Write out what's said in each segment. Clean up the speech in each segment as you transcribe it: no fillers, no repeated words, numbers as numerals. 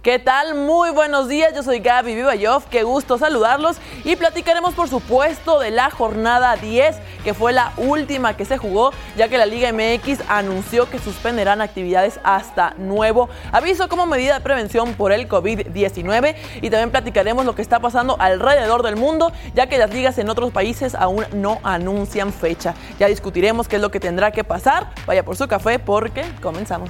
¿Qué tal? Muy buenos días, yo soy Gaby Vivayoff, qué gusto saludarlos y platicaremos por supuesto de la jornada 10, que fue la última que se jugó, ya que la Liga MX anunció que suspenderán actividades hasta nuevo aviso como medida de prevención por el COVID-19 y también platicaremos lo que está pasando alrededor del mundo, ya que las ligas en otros países aún no anuncian fecha. Ya discutiremos qué es lo que tendrá que pasar, vaya por su café porque comenzamos.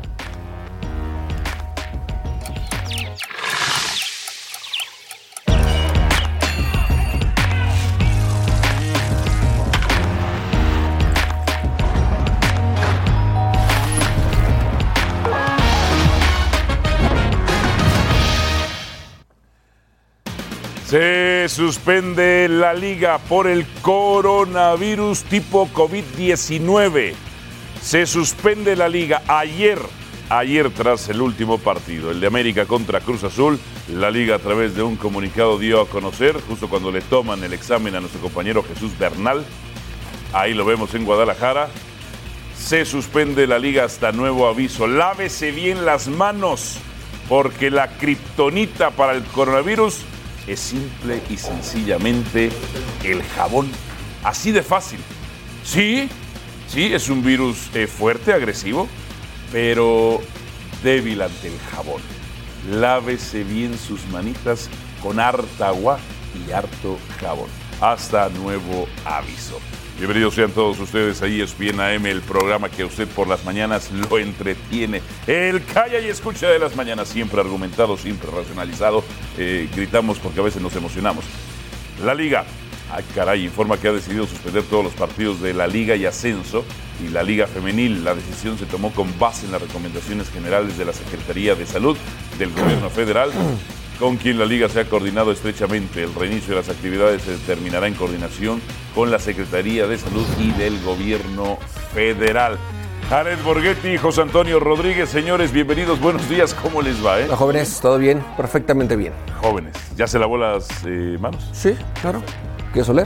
Se suspende la liga por el coronavirus tipo COVID-19. Se suspende la liga ayer tras el último partido, el de América contra Cruz Azul. La liga a través de un comunicado dio a conocer, justo cuando le toman el examen a nuestro compañero Jesús Bernal, ahí lo vemos en Guadalajara, se suspende la liga hasta nuevo aviso. Lávese bien las manos, porque la kriptonita para el coronavirus es simple y sencillamente el jabón. Así de fácil. Sí, es un virus fuerte, agresivo, pero débil ante el jabón. Lávese bien sus manitas con harta agua y harto jabón. Hasta nuevo aviso. Bienvenidos sean todos ustedes a ESPN AM, el programa que a usted por las mañanas lo entretiene. El calla y escucha de las mañanas, siempre argumentado, siempre racionalizado. Gritamos porque a veces nos emocionamos. La Liga, informa que ha decidido suspender todos los partidos de la Liga y Ascenso y la Liga Femenil. La decisión se tomó con base en las recomendaciones generales de la Secretaría de Salud del Gobierno Federal, con quien la Liga se ha coordinado estrechamente. El reinicio de las actividades se determinará en coordinación con la Secretaría de Salud y del Gobierno Federal. Jared Borghetti y José Antonio Rodríguez, señores, bienvenidos, buenos días, ¿cómo les va? Hola, jóvenes, ¿todo bien? Perfectamente bien. Jóvenes, ¿ya se lavó las manos? Sí, claro. ¿Quieres oler?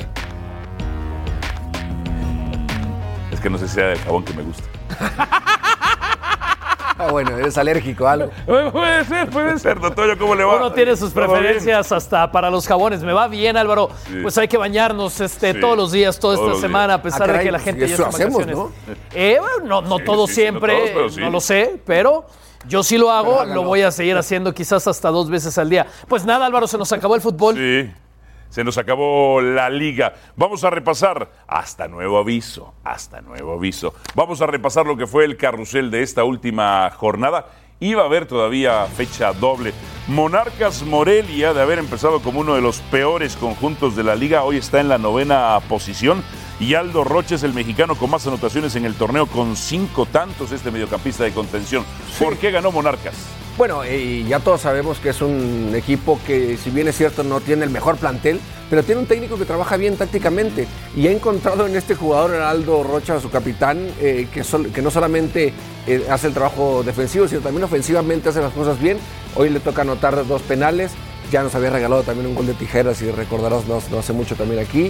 Es que no sé si sea el jabón que me gusta. Bueno, eres alérgico a algo. Puede ser, doctor, ¿cómo le va? Uno tiene sus preferencias hasta para los jabones. Me va bien, Álvaro. Sí. Pues hay que bañarnos todos los días, toda esta semana, a pesar de que la gente ya está en vacaciones. No todo siempre, todos, sí. No lo sé, pero yo sí lo hago, lo voy a seguir haciendo quizás hasta 2 veces al día. Pues nada, Álvaro, se nos acabó el fútbol. Sí. Se nos acabó la liga. Vamos a repasar hasta nuevo aviso. Vamos a repasar lo que fue el carrusel de esta última jornada. Iba a haber todavía fecha doble. Monarcas Morelia, de haber empezado como uno de los peores conjuntos de la liga, hoy está en la 9ª posición. Y Aldo Roches, el mexicano con más anotaciones en el torneo, con 5 tantos, este mediocampista de contención. Sí. ¿Por qué ganó Monarcas? Bueno, ya todos sabemos que es un equipo que, si bien es cierto, no tiene el mejor plantel, pero tiene un técnico que trabaja bien tácticamente y ha encontrado en este jugador, Aldo Rocha, su capitán, que no solamente hace el trabajo defensivo, sino también ofensivamente hace las cosas bien. Hoy le toca anotar 2 penales, ya nos había regalado también un gol de tijeras, si recordarás, no hace mucho también aquí.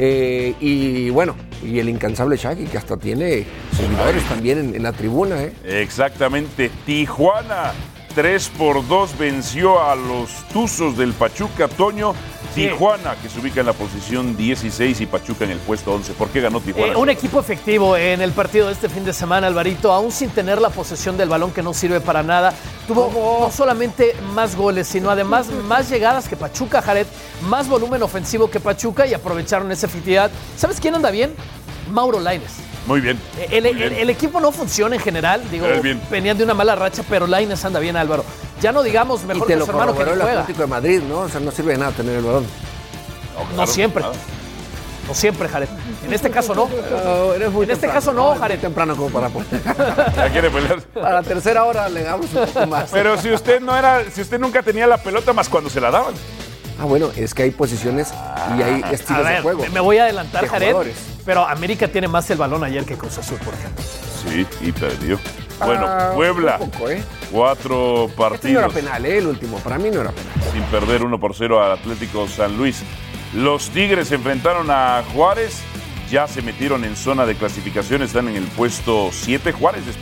Y bueno, y el incansable Shaggy, que hasta tiene seguidores también en la tribuna. Exactamente, Tijuana 3-2 venció a los Tuzos del Pachuca. Toño, Tijuana, que se ubica en la posición 16 y Pachuca en el puesto 11. ¿Por qué ganó Tijuana? Un equipo efectivo en el partido de este fin de semana, Alvarito, aún sin tener la posesión del balón, que no sirve para nada. Tuvo no solamente más goles, sino además más llegadas que Pachuca, Jared, más volumen ofensivo que Pachuca y aprovecharon esa efectividad. ¿Sabes quién anda bien? Mauro Lainez. Muy bien. El equipo no funciona en general, venían de una mala racha, pero Lainez anda bien, Álvaro. Ya no digamos mejor que su hermano que no juega. El Atlético de Madrid, ¿no? O sea, no sirve de nada tener el balón. No siempre. No siempre, Jared. En este caso no. En este caso no, Jared. Es temprano como para poner. ¿Ya quiere pelear? A la tercera hora le damos un poco más. Pero si usted nunca tenía la pelota más cuando se la daban. Bueno, es que hay posiciones y hay estilos de juego. Me voy a adelantar, Jared, pero América tiene más el balón ayer que Cruz Azul, por ejemplo. Sí, y perdió. Bueno, Puebla, poco, 4 partidos. Este no era penal, el último, para mí no era penal. Sin perder 1-0 al Atlético San Luis. Los Tigres se enfrentaron a Juárez, ya se metieron en zona de clasificación, están en el puesto 7. Juárez después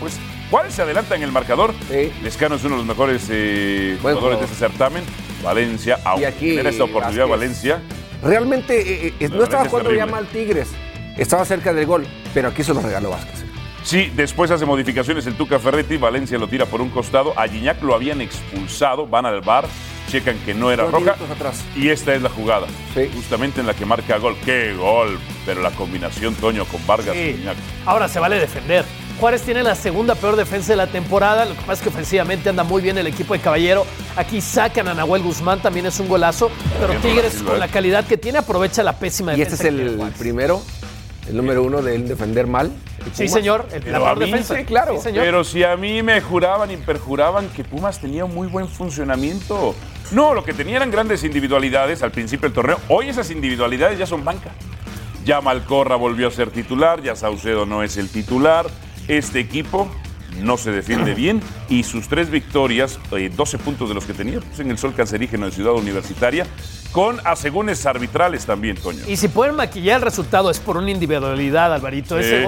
Juárez se adelanta en el marcador. Sí. Lescano es uno de los mejores jugadores de este certamen. Valencia, aquí, en esta oportunidad Valencia. Realmente no estaba jugando ya mal Tigres. Estaba cerca del gol, pero aquí se lo regaló Vázquez. Sí, después hace modificaciones el Tuca Ferretti, Valencia lo tira por un costado, a Gignac lo habían expulsado, van al VAR, checan que no era roja y esta es la jugada, justamente en la que marca gol. ¡Qué gol! Pero la combinación, Toño, con Vargas y Gignac. Ahora se vale defender. Juárez tiene la segunda peor defensa de la temporada, lo que pasa es que ofensivamente anda muy bien el equipo de Caballero. Aquí sacan a Nahuel Guzmán, también es un golazo, pero Tigres con la calidad que tiene aprovecha la pésima defensa. Y este es el primero, el número uno de él defender mal. Sí, señor, la peor defensa. Sí, claro. Sí, señor. Pero si a mí me juraban y perjuraban que Pumas tenía un muy buen funcionamiento. No, lo que tenía eran grandes individualidades al principio del torneo. Hoy esas individualidades ya son banca. Ya Malcorra volvió a ser titular, ya Saucedo no es el titular. Este equipo no se defiende bien y sus 3 victorias, 12 puntos de los que tenía, pues en el sol cancerígeno de Ciudad Universitaria, con asegúnes arbitrales también, Toño. Y si pueden maquillar el resultado es por una individualidad, Alvarito. Sí.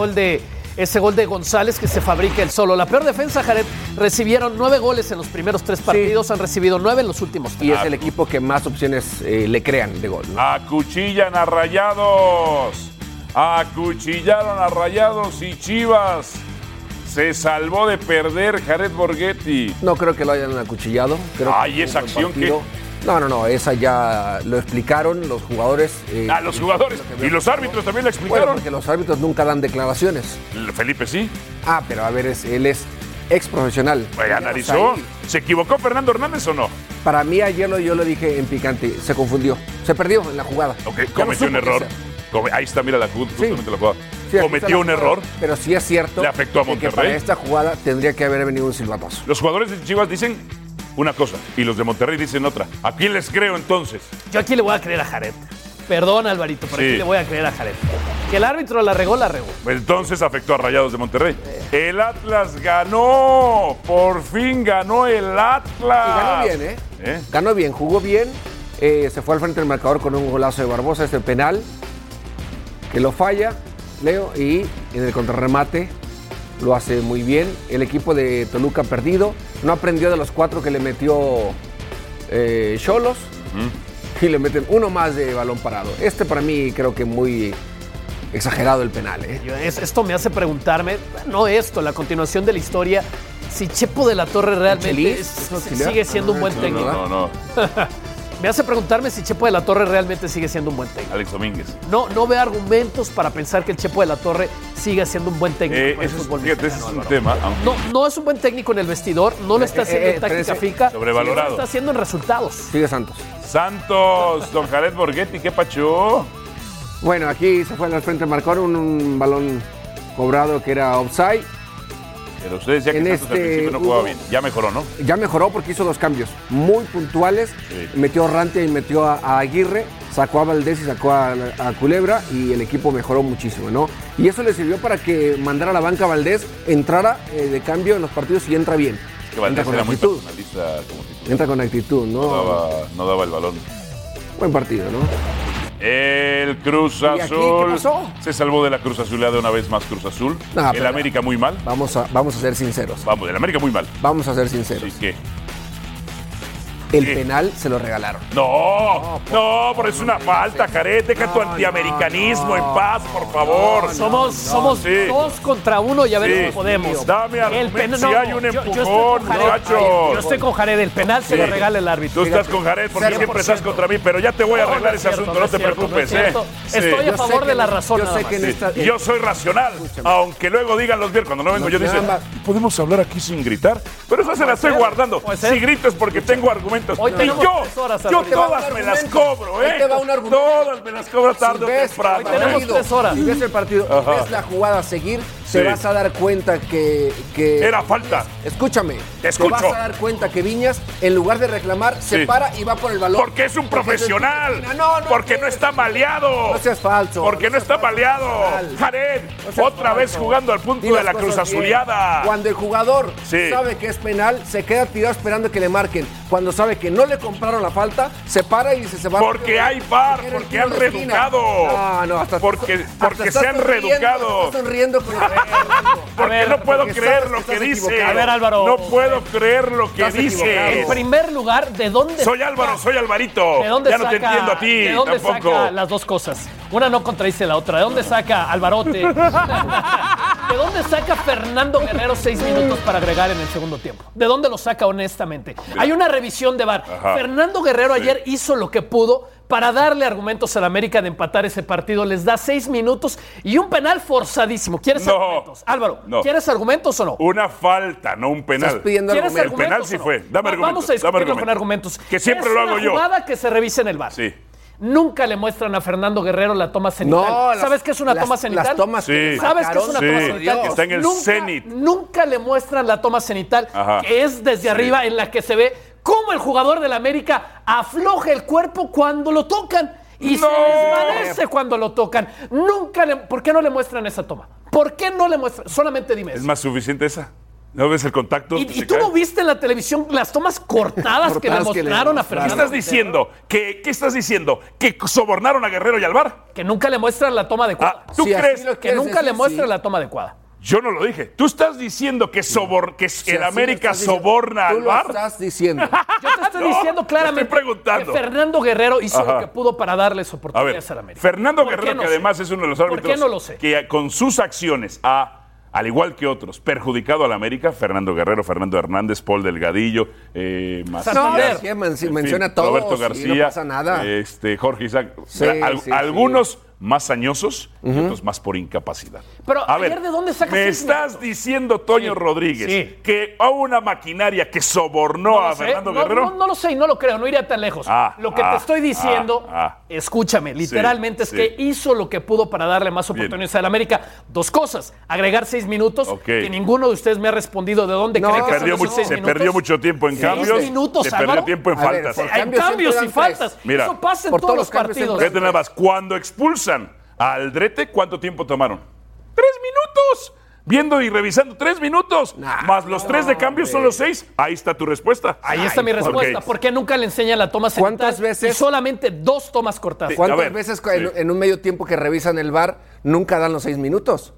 Ese gol de González que se fabrica el solo. La peor defensa, Jared, recibieron 9 goles en los primeros 3 partidos, han recibido 9 en los últimos 3. Y es el equipo que más opciones le crean de gol, ¿no? Acuchillan a Rayados. Acuchillaron a Rayados y Chivas. Se salvó de perder Jared Borghetti. No creo que lo hayan acuchillado. Ay, esa acción que... No, esa ya lo explicaron los jugadores. Los jugadores. Y los árbitros también lo explicaron. Bueno, porque los árbitros nunca dan declaraciones. Felipe sí. Pero a ver, él es ex profesional. Pues analizó. ¿Se equivocó Fernando Hernández o no? Para mí ayer yo lo dije en picante, se confundió. Se perdió en la jugada. Ok, cometió un error. Ahí está, mira justamente la jugada. Sí, cometió un error. Pero sí es cierto. Le afectó a Monterrey. Que para esta jugada tendría que haber venido un silbatazo. Los jugadores de Chivas dicen una cosa y los de Monterrey dicen otra. ¿A quién les creo entonces? Yo aquí le voy a creer a Jared. Perdón, Alvarito, pero aquí le voy a creer a Jared. Que el árbitro la regó. Pues entonces afectó a Rayados de Monterrey. El Atlas ganó. Por fin ganó el Atlas. Y ganó bien, Ganó bien, jugó bien. Se fue al frente del marcador con un golazo de Barbosa, penal, que lo falla, Leo, y en el contrarremate lo hace muy bien. El equipo de Toluca perdido, no aprendió de los 4 que le metió Xolos, y le meten uno más de balón parado. Para mí creo que muy exagerado el penal. Esto me hace preguntarme, la continuación de la historia, si Chepo de la Torre realmente sigue siendo un buen técnico. No. Me hace preguntarme si Chepo de la Torre realmente sigue siendo un buen técnico. Alex Domínguez. No veo argumentos para pensar que el Chepo de la Torre sigue siendo un buen técnico para el fútbol mexicano. Ese es un tema. No es un buen técnico en el vestidor, no lo está haciendo en táctica fija. Sobrevalorado. Lo está haciendo en resultados. Sigue Santos, don Jared Borghetti, ¿qué pacho? Bueno, aquí se fue al frente del marcador un balón cobrado que era offside. Pero ustedes ya que Santos al principio no jugaba bien. Ya mejoró, ¿no? Ya mejoró porque hizo 2 cambios muy puntuales. Sí. Metió a Rantia y metió a Aguirre. Sacó a Valdés y sacó a Culebra. Y el equipo mejoró muchísimo, ¿no? Y eso le sirvió para que mandara a la banca a Valdés, entrara de cambio en los partidos y entra bien. Que Valdés entra con era actitud. Muy personalista como titular. Entra con actitud, ¿no? No daba el balón. Buen partido, ¿no? El Cruz Azul se salvó de la Cruz Azulada una vez más Cruz Azul. El América muy mal. Vamos a ser sinceros. El América muy mal. Vamos a ser sinceros. ¿Sí qué? El penal se lo regalaron. No, porque es una falta, Jared. Deja tu antiamericanismo en paz, por favor. Somos 2 contra 1 y a ver si podemos. Dame argumentos si hay un empujón, muchachos. Yo estoy con Jared. El penal se lo regala el árbitro. Tú estás con Jared porque siempre estás contra mí, pero ya te voy a arreglar ese asunto, no te preocupes. Estoy a favor de la razón. Yo soy racional, aunque luego digan los viernes, cuando no vengo yo dicen, ¿podemos hablar aquí sin gritar? Pero esa se la estoy guardando. Si gritas porque tengo argumentos. Hoy tenemos 3 horas. Yo todas me las cobro, ¿eh? Todas me las cobro tarde o temprano. Hoy tenemos 3 horas. Si ves el partido, ves la jugada a seguir, te vas a dar cuenta que... Era falta. Escúchame. Te escucho. Te vas a dar cuenta que Viñas, en lugar de reclamar, se para y va por el balón. Porque es un profesional. Porque no está maleado. No seas falso. Porque no está baleado. Jared, otra vez jugando al punto de la Cruz Azuleada. Cuando el jugador sabe que es penal, se queda tirado esperando que le marquen. Cuando sabe que no le compraron la falta, se para y se va. Porque hay VAR, porque han reeducado. No, hasta porque se han reeducado. Estás sonriendo con Porque no puedo creer lo que dice. A ver, Álvaro. No puedo creer lo que dice. En primer lugar, ¿de dónde Soy Álvaro, soy Alvarito. Ya no te entiendo a ti. ¿De dónde tampoco saca las dos cosas? Una no contradice la otra. ¿De dónde saca Alvarote? ¿De dónde saca Fernando Guerrero 6 minutos para agregar en el segundo tiempo? ¿De dónde lo saca honestamente? Hay una revisión de VAR. Fernando Guerrero ayer hizo lo que pudo para darle argumentos al América de empatar ese partido. Les da 6 minutos y un penal forzadísimo. ¿Quieres argumentos? Álvaro, ¿quieres argumentos o no? Una falta, no un penal. ¿Estás pidiendo ¿Quieres argumentos? El penal sí fue. Dame argumentos. Vamos a discutirlo con argumentos. Que siempre lo hago yo. Es una jugada que se revise en el VAR. Sí. Nunca le muestran a Fernando Guerrero la toma cenital. No, ¿Sabes qué es una toma cenital? Las tomas Sí. ¿Sabes qué es una toma cenital? Que está en el cenit. Nunca le muestran la toma cenital, que es desde arriba, en la que se ve cómo el jugador del América afloja el cuerpo cuando lo tocan y se desvanece cuando lo tocan. ¿Por qué no le muestran esa toma? ¿Por qué no le muestran? Solamente dime eso. ¿Es más suficiente esa? ¿No ves el contacto? ¿Y tú no viste en la televisión las tomas cortadas que le mostraron a Fernando? ¿Qué estás diciendo? ¿Qué estás diciendo? ¿Que sobornaron a Guerrero y al VAR? Que nunca le muestran la toma adecuada. ¿Tú crees? Que nunca le muestran la toma adecuada. Yo no lo dije. ¿Tú estás diciendo que el América soborna al VAR? Tú lo estás diciendo. Yo te estoy diciendo claramente estoy preguntando. que Fernando Guerrero hizo lo que pudo para darles oportunidades al América. Fernando Guerrero, que además es uno de los árbitros ¿Por qué no lo sé? que con sus acciones al igual que otros, perjudicado al América, Fernando Guerrero, Fernando Hernández, Paul Delgadillo, Santander. Menciona a todos. Roberto García, no pasa nada. Jorge Isaac, algunos más añosos y otros más por incapacidad. Pero ayer, ¿de dónde sacas me estás diciendo, Toño Rodríguez, que hubo una maquinaria que sobornó a Fernando Guerrero? No lo sé y no lo creo, no iría tan lejos. Lo que te estoy diciendo, escúchame, literalmente es que hizo lo que pudo para darle más oportunidades al América. Dos cosas, agregar 6 minutos, que ninguno de ustedes me ha respondido de dónde cree que son esos 6 minutos. Se perdió mucho tiempo en cambios, se perdió tiempo en faltas. En cambios y faltas. Mira, eso pasa en todos los partidos. Fíjate nada más, cuando expulsan a Aldrete, ¿cuánto tiempo tomaron? 3 minutos. Viendo y revisando 3 minutos. Más los 3 de cambio son los 6. Ahí está tu respuesta. Ahí está mi respuesta. ¿Por qué nunca le enseñan la toma cenital? ¿Cuántas veces? Y solamente 2 tomas cortadas. ¿Cuántas veces en un medio tiempo que revisan el VAR nunca dan los 6 minutos?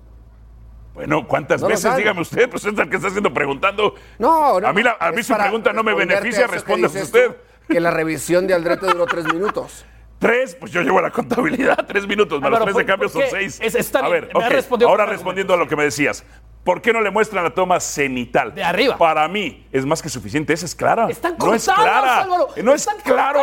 Bueno, ¿cuántas veces? Dígame usted, pues es el que está haciendo preguntando. No. A mí su pregunta no me beneficia, respóndase usted. Que la revisión de Aldrete duró 3 minutos. 3, pues yo llevo la contabilidad, 3 minutos, más los 3 de cambio son 6. Está bien, ahora respondiendo a lo que me decías. ¿Por qué no le muestran la toma cenital? De arriba. Para mí es más que suficiente, esa es clara. Están no es clara. Álvaro. No es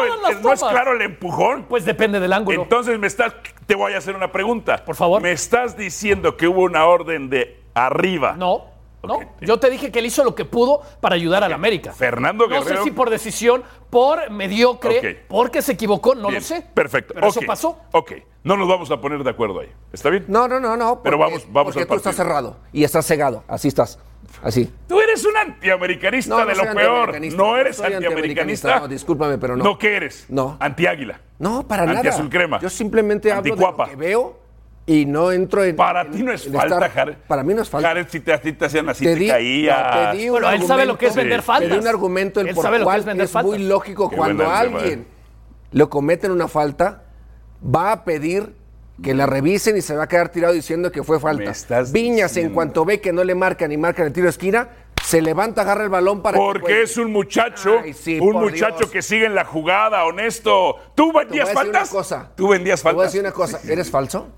claro el empujón. Pues depende del ángulo. Entonces te voy a hacer una pregunta. Por favor. ¿Me estás diciendo que hubo una orden de arriba? No, yo te dije que él hizo lo que pudo para ayudar al América. Fernando Guerrero. No sé si por decisión, por mediocre, porque se equivocó, no lo sé. Perfecto. Pero eso pasó. Ok, no nos vamos a poner de acuerdo ahí. ¿Está bien? No. Pero vamos porque al tú estás cerrado y estás cegado. Así estás. Así. Tú eres un antiamericanista de lo peor. ¿No eres antiamericanista? No, discúlpame, pero no. ¿No qué eres? No. Antiáguila. No, para nada. Antiazul crema. Yo simplemente hablo de lo que veo. Y no entro en... Para ti no es falta, Jared. Para mí no es falta. Jared, si te hacían así, te caía. Bueno, él sabe lo que es vender faltas. Te di un argumento por el cual es muy lógico cuando alguien le cometen una falta, va a pedir que la revisen y se va a quedar tirado diciendo que fue falta. Viñas, en cuanto ve que no le marcan y marcan el tiro de esquina, se levanta, agarra el balón para porque es un muchacho, que sigue en la jugada, honesto. ¿Tú vendías faltas? ¿Tú vendías faltas? Te voy a decir una cosa, ¿eres falso?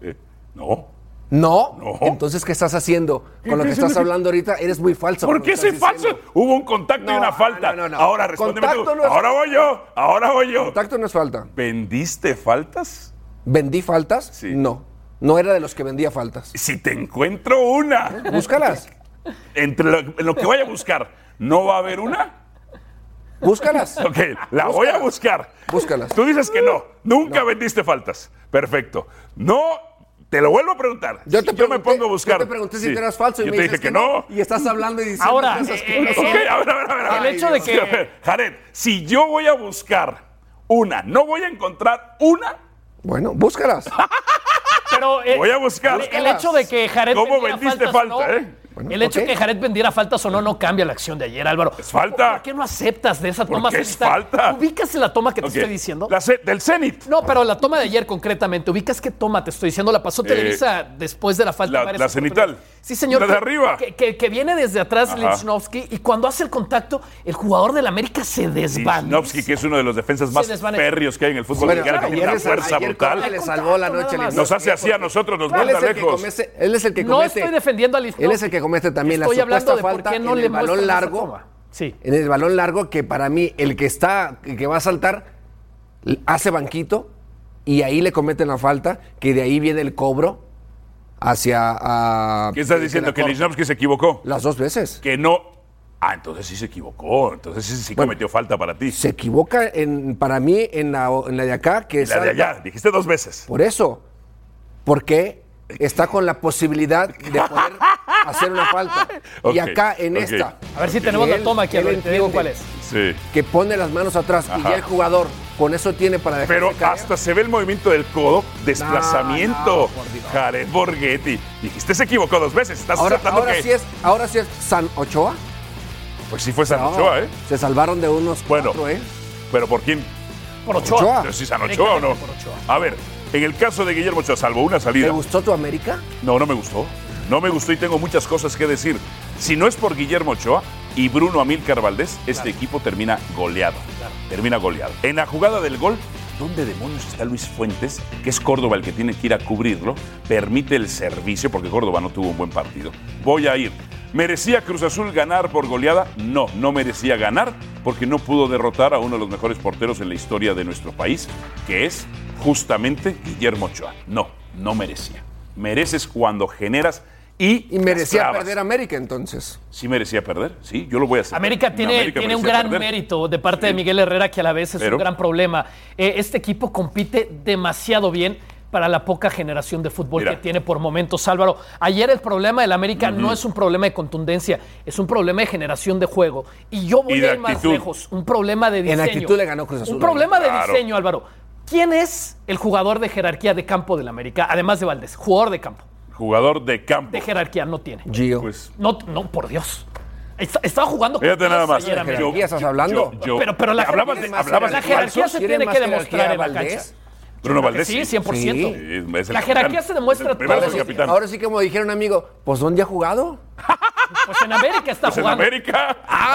No. Entonces, ¿qué estás haciendo? Con lo que estás hablando ahorita, eres muy falso. ¿Por qué soy falso? Hubo un contacto y una falta. No. Ahora respóndeme tú. Ahora voy yo. Contacto no es falta. ¿Vendiste faltas? ¿Vendí faltas? Sí. No era de los que vendía faltas. Si te encuentro una. Búscalas. Entre lo que voy a buscar, ¿no va a haber una? Búscalas. Ok, voy a buscar. Búscalas. Tú dices que nunca vendiste faltas. Perfecto. No, te lo vuelvo a preguntar. Yo me pongo a buscar. Yo te pregunté si eras falso y yo me te dices dije que no. Y estás hablando y diciendo ahora, cosas que no son. A ver. El hecho de que... Jared, si yo voy a buscar una, ¿no voy a encontrar una? Bueno, búscalas. Pero voy a buscar. El hecho de que Jared ¿Cómo vendiste falta, Bueno, el hecho de que Jared vendiera faltas o no cambia la acción de ayer, Álvaro. Es falta. ¿Por qué no aceptas de esa toma? Porque es falta. ¿Ubicas la toma que te estoy diciendo? Del Zenit. No, pero la toma de ayer concretamente, ¿ubicas qué toma te estoy diciendo? La pasó Televisa después de la falta. La cenital. Sí, señor. De arriba. Que viene desde atrás Lichnowsky y cuando hace el contacto, el jugador del América se desvanece. Lichnowsky, que es uno de los defensas más férreos que hay en el fútbol mexicano, que tiene una fuerza brutal. Le salvó la noche. Nos hace así a nosotros, nos manda lejos. Él es el que comete. No estoy defendiendo a Lichnowsky. Él es el que comete también la supuesta falta en el balón largo. Sí. En el balón largo, que para mí el que va a saltar hace banquito y ahí le cometen la falta, que de ahí viene el cobro hacia... ¿Qué estás diciendo? ¿Que Lichnowsky se equivocó? Las 2 veces. Que no... entonces sí se equivocó. Entonces sí cometió falta para ti. Se equivoca para mí en la de acá. Que la de allá. Dijiste 2 veces. Por eso. Porque está con la posibilidad de poder hacer una falta. Y acá en esta. A ver si tenemos la toma aquí. A ver, te digo cuál es. Sí. Que pone las manos atrás y ya el jugador con eso tiene para dejar. Pero hasta se ve el movimiento del codo, desplazamiento. Jared Borghetti. Dijiste se equivocó 2 veces. Estás aceptando que... Ahora sí es San Ochoa. Pues sí fue San Ochoa, ¿eh? Se salvaron de unos 4, ¿eh? ¿Pero por quién? Por Ochoa. ¿Pero si San Ochoa o no? A ver, en el caso de Guillermo Ochoa, salvo una salida. ¿Te gustó tu América? No me gustó. No me gustó y tengo muchas cosas que decir. Si no es por Guillermo Ochoa y Bruno Amílcar Valdés, este equipo termina goleado. Termina goleado. En la jugada del gol, ¿dónde demonios está Luis Fuentes? Que es Córdoba el que tiene que ir a cubrirlo. Permite el servicio porque Córdoba no tuvo un buen partido. Voy a ir. ¿Merecía Cruz Azul ganar por goleada? No merecía ganar porque no pudo derrotar a uno de los mejores porteros en la historia de nuestro país, que es justamente Guillermo Ochoa. No merecía. Mereces cuando generas y merecía perder América entonces. Sí merecía perder, sí, yo lo voy a hacer. América tiene un gran mérito de parte de Miguel Herrera, que a la vez es un gran problema. Este equipo compite demasiado bien para la poca generación de fútbol que tiene por momentos, Álvaro. Ayer el problema del América no es un problema de contundencia, es un problema de generación de juego. Y yo voy a ir más lejos, un problema de diseño. En actitud le ganó Cruz Azul. Un problema de diseño, Álvaro. ¿Quién es el jugador de jerarquía de campo del América, además de Valdés? Jugador de campo. Jugador de campo. De jerarquía no tiene. Gio. Pues, no, por Dios. Estaba jugando con fíjate nada más. ¿De jerarquía estás hablando? Pero la hablabas jerarquía se tiene que demostrar en la cancha. Bruno Valdés. Sí, 100%. Sí, la jerarquía se demuestra todo. Ahora sí, como dijeron, amigo, pues ¿dónde ha jugado? Pues en América está jugando. En América.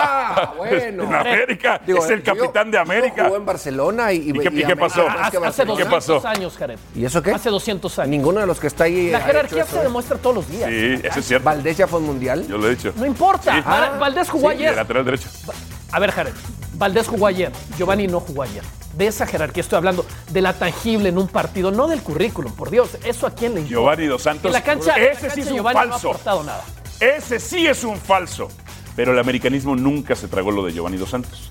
Bueno. En América. Es el capitán de América. Jugó en Barcelona y qué pasó? Hace 200 años, Jared. ¿Y eso qué? Hace 200 años. Ninguno de los que está ahí. La jerarquía se demuestra todos los días. Sí, eso es cierto. ¿Valdés ya fue un mundial? Yo lo he dicho. No importa. Sí. Valdés jugó ayer. De lateral derecho. A ver, Jared. Valdés jugó ayer. Giovanni no jugó ayer. De esa jerarquía estoy hablando, de la tangible en un partido, no del currículum, por Dios. ¿Eso a quién le importa? Giovanni Dos Santos. En la cancha, ese sí es un Giovanni falso. No ha aportado nada. Ese sí es un falso. Pero el americanismo nunca se tragó lo de Giovanni Dos Santos.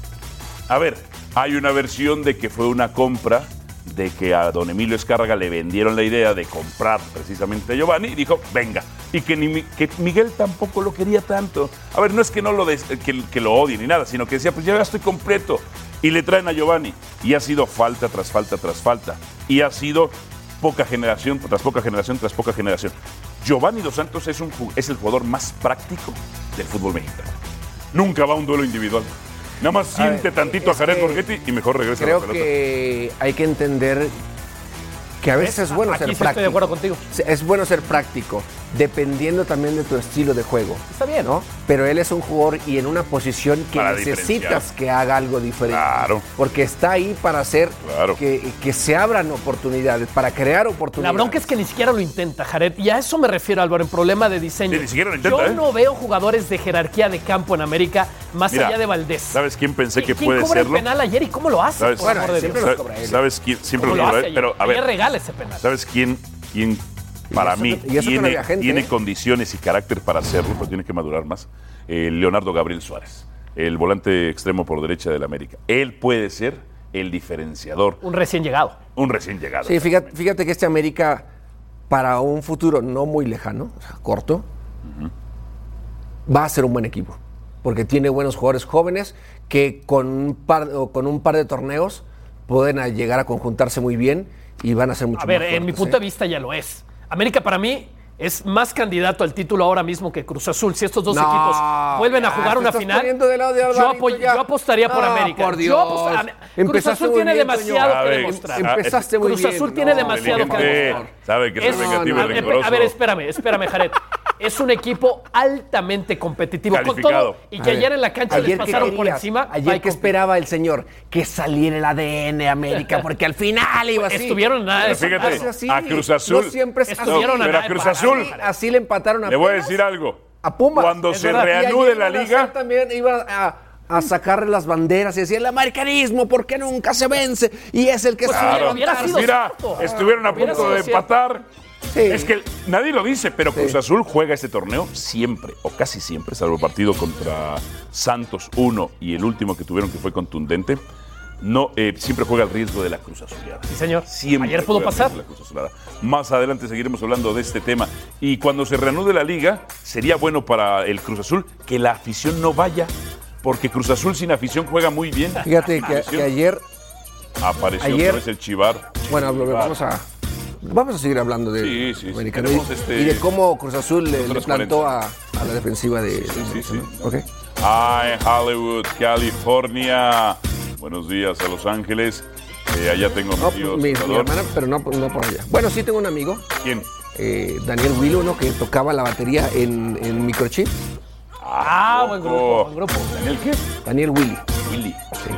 A ver, hay una versión de que fue una compra, de que a don Emilio Ezcárraga le vendieron la idea de comprar precisamente a Giovanni y dijo, venga. Y que Miguel tampoco lo quería tanto. A ver, no es que que lo odie ni nada, sino que decía, pues ya estoy completo. Y le traen a Giovanni. Y ha sido falta tras falta tras falta. Y ha sido poca generación tras poca generación tras poca generación. Giovanni Dos Santos es el jugador más práctico del fútbol mexicano. Nunca va a un duelo individual. Nada más siente tantito a Jared Borghetti y mejor regresa a la pelota. Creo que hay que entender que a veces es bueno ser práctico. Estoy de acuerdo contigo. Es bueno ser práctico, dependiendo también de tu estilo de juego. Está bien, ¿no? Pero él es un jugador y en una posición que para necesitas que haga algo diferente. Claro. Porque está ahí para hacer que se abran oportunidades, para crear oportunidades. La bronca es que ni siquiera lo intenta, Jared. Y a eso me refiero, Álvaro, en problema de diseño. Sí, ni siquiera lo intenta, Yo no veo jugadores de jerarquía de campo en América más allá de Valdés. ¿Sabes quién pensé que puede serlo? ¿Quién cobra el penal ayer y cómo lo hace? ¿Sabes? Bueno, siempre lo cobra él. ¿Sabes quién? Siempre ¿Cómo lo cobra hace él. Pero, a ver. Ayer regala ese penal. ¿Sabes quién para mí tiene gente, condiciones y carácter para hacerlo, pero tiene que madurar más? Leonardo Gabriel Suárez, el volante extremo por derecha del América. Él puede ser el diferenciador. Un recién llegado. Sí, fíjate que este América, para un futuro no muy lejano, o sea, corto, va a ser un buen equipo. Porque tiene buenos jugadores jóvenes que con un par de torneos pueden llegar a conjuntarse muy bien y van a ser mucho más fuertes. En mi punto de vista ya lo es. América para mí es más candidato al título ahora mismo que Cruz Azul. Si estos dos equipos vuelven a jugar una final, yo apostaría por América. Por Dios. Cruz Azul tiene demasiado que demostrar. Empezaste muy bien. Cruz Azul tiene demasiado que demostrar. Sabe que se vengativo y rencoroso. A ver, espérame, Jared. es un equipo altamente competitivo. Calificado. Con todo, y que ayer en la cancha les pasaron por encima. Ayer que esperaba el señor que saliera el ADN América, porque al final iba así. Estuvieron nada de eso. Fíjate, a Cruz Azul. No siempre estuvieron pero a Cruz Azul. Así le empataron a Le voy a decir algo. A Pumas. Cuando se reanude la liga. También iba a sacarle las banderas y decía el americanismo, porque nunca se vence y es el que claro. Mira, estuvieron a punto de empatar. Sí. Es que nadie lo dice, pero Cruz Azul juega este torneo siempre, o casi siempre, salvo el partido contra Santos 1 y el último que tuvieron que fue contundente. No, siempre juega el riesgo de la Cruz Azulada. Sí, señor. Siempre ayer pudo pasar. La Cruz Azulada. Más adelante seguiremos hablando de este tema. Y cuando se reanude la liga, sería bueno para el Cruz Azul que la afición no vaya. Porque Cruz Azul sin afición juega muy bien. Fíjate que ayer... Apareció otra vez el Chivar. Bueno, vamos a seguir hablando de americano y de cómo Cruz Azul le plantó a la defensiva de... Sí. Okay. En Hollywood, California. Buenos días a Los Ángeles. Allá tengo a mi hermana, pero no por allá. Bueno, sí tengo un amigo. ¿Quién? Daniel Willy, uno que tocaba la batería en Microchip. Buen grupo. ¿Daniel qué? Daniel Willy. Sí.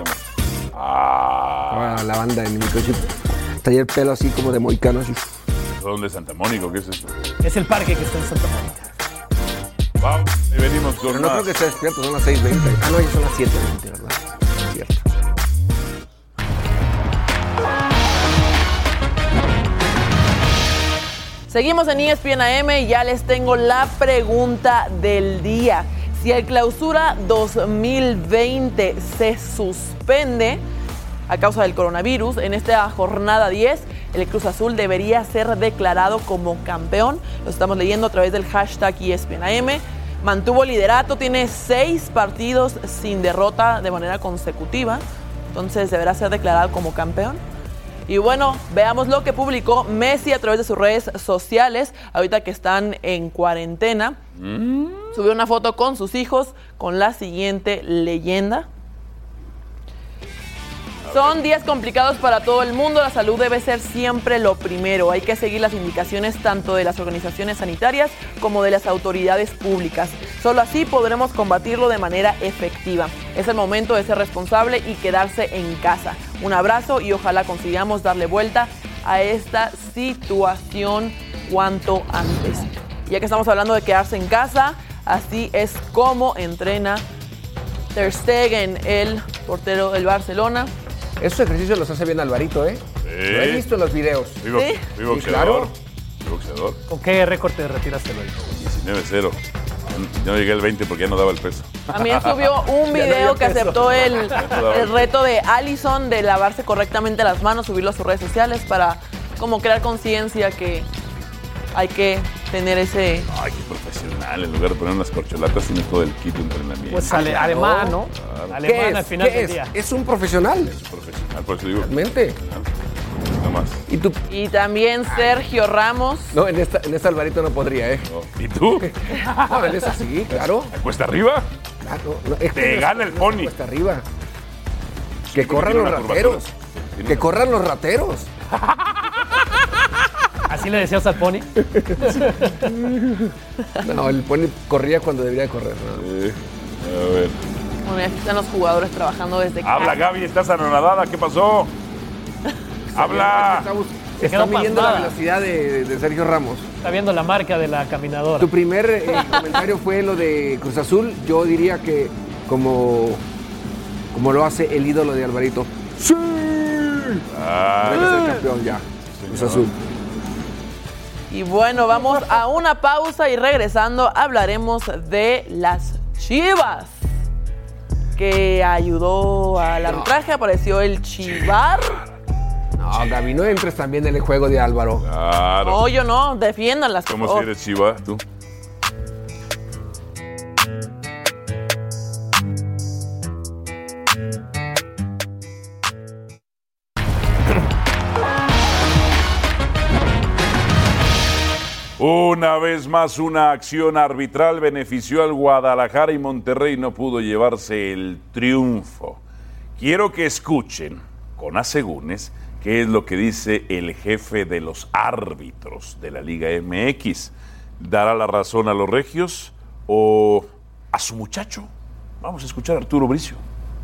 La banda en Microchip. Traía el pelo así como de mohicano. Así. ¿Dónde es Santa Mónica? ¿Qué es eso? Es el parque que está en Santa Mónica. Vamos, y venimos con pero no creo que esté despierto, son las 6:20. No, ya son las 7:20, ¿verdad? Es cierto. Seguimos en ESPN AM y ya les tengo la pregunta del día. Si el Clausura 2020 se suspende a causa del coronavirus, en esta jornada 10, el Cruz Azul debería ser declarado como campeón. Lo estamos leyendo a través del hashtag ESPNAM. Mantuvo liderato, tiene 6 partidos sin derrota de manera consecutiva. Entonces deberá ser declarado como campeón. Y bueno, veamos lo que publicó Messi a través de sus redes sociales, ahorita que están en cuarentena. Subió una foto con sus hijos con la siguiente leyenda. Son días complicados para todo el mundo, la salud debe ser siempre lo primero. Hay que seguir las indicaciones tanto de las organizaciones sanitarias como de las autoridades públicas. Solo así podremos combatirlo de manera efectiva. Es el momento de ser responsable y quedarse en casa. Un abrazo y ojalá consigamos darle vuelta a esta situación cuanto antes. Ya que estamos hablando de quedarse en casa, así es como entrena Ter Stegen, el portero del Barcelona. Esos ejercicios los hace bien Alvarito, ¿eh? Sí. Lo he visto en los videos. Vivo boxeador. Claro. Boxeador. ¿Con qué récord te retiraste, Alvarito? 19-0. Yo no llegué al 20 porque ya no daba el peso. También subió un video que aceptó el reto de Alisson de lavarse correctamente las manos, subirlo a sus redes sociales para como crear conciencia que hay que tener ese... Ay, qué profesional. En lugar de poner unas corcholatas, tiene todo el kit de entrenamiento. Pues alemán, ¿no? Claro. Alemán al final del día. Es un profesional. Es un profesional, por eso digo. Realmente. No más. Y también Sergio Ramos. No, en esta Alvarito no podría, ¿eh? No. ¿Y tú? No, en esa sí, claro. ¿Cuesta arriba? Claro. No, es que te gana el pony. Cuesta arriba. Que corran los rateros. Que corran los rateros. ¿Así le decías al pony? No, el pony corría cuando debería correr. ¿No? A ver. Bueno, ya están los jugadores trabajando desde casa. Habla, Gaby, estás anonadada. ¿Qué pasó? Habla. Está midiendo la velocidad de Sergio Ramos. Está viendo la marca de la caminadora. Tu primer comentario fue lo de Cruz Azul. Yo diría que como lo hace el ídolo de Alvarito. ¡Sí! Debe ser campeón ya. Cruz Azul. Y bueno, vamos a una pausa y regresando hablaremos de las Chivas, que ayudó al arbitraje, apareció el Chivar. No, Gaby, no entres también en el juego de Álvaro. Claro. No, yo no, defiéndanlas. ¿Cómo si eres Chiva, tú? Una vez más, una acción arbitral benefició al Guadalajara y Monterrey no pudo llevarse el triunfo. Quiero que escuchen, con asegúnes, qué es lo que dice el jefe de los árbitros de la Liga MX. ¿Dará la razón a los regios o a su muchacho? Vamos a escuchar a Arturo Bricio.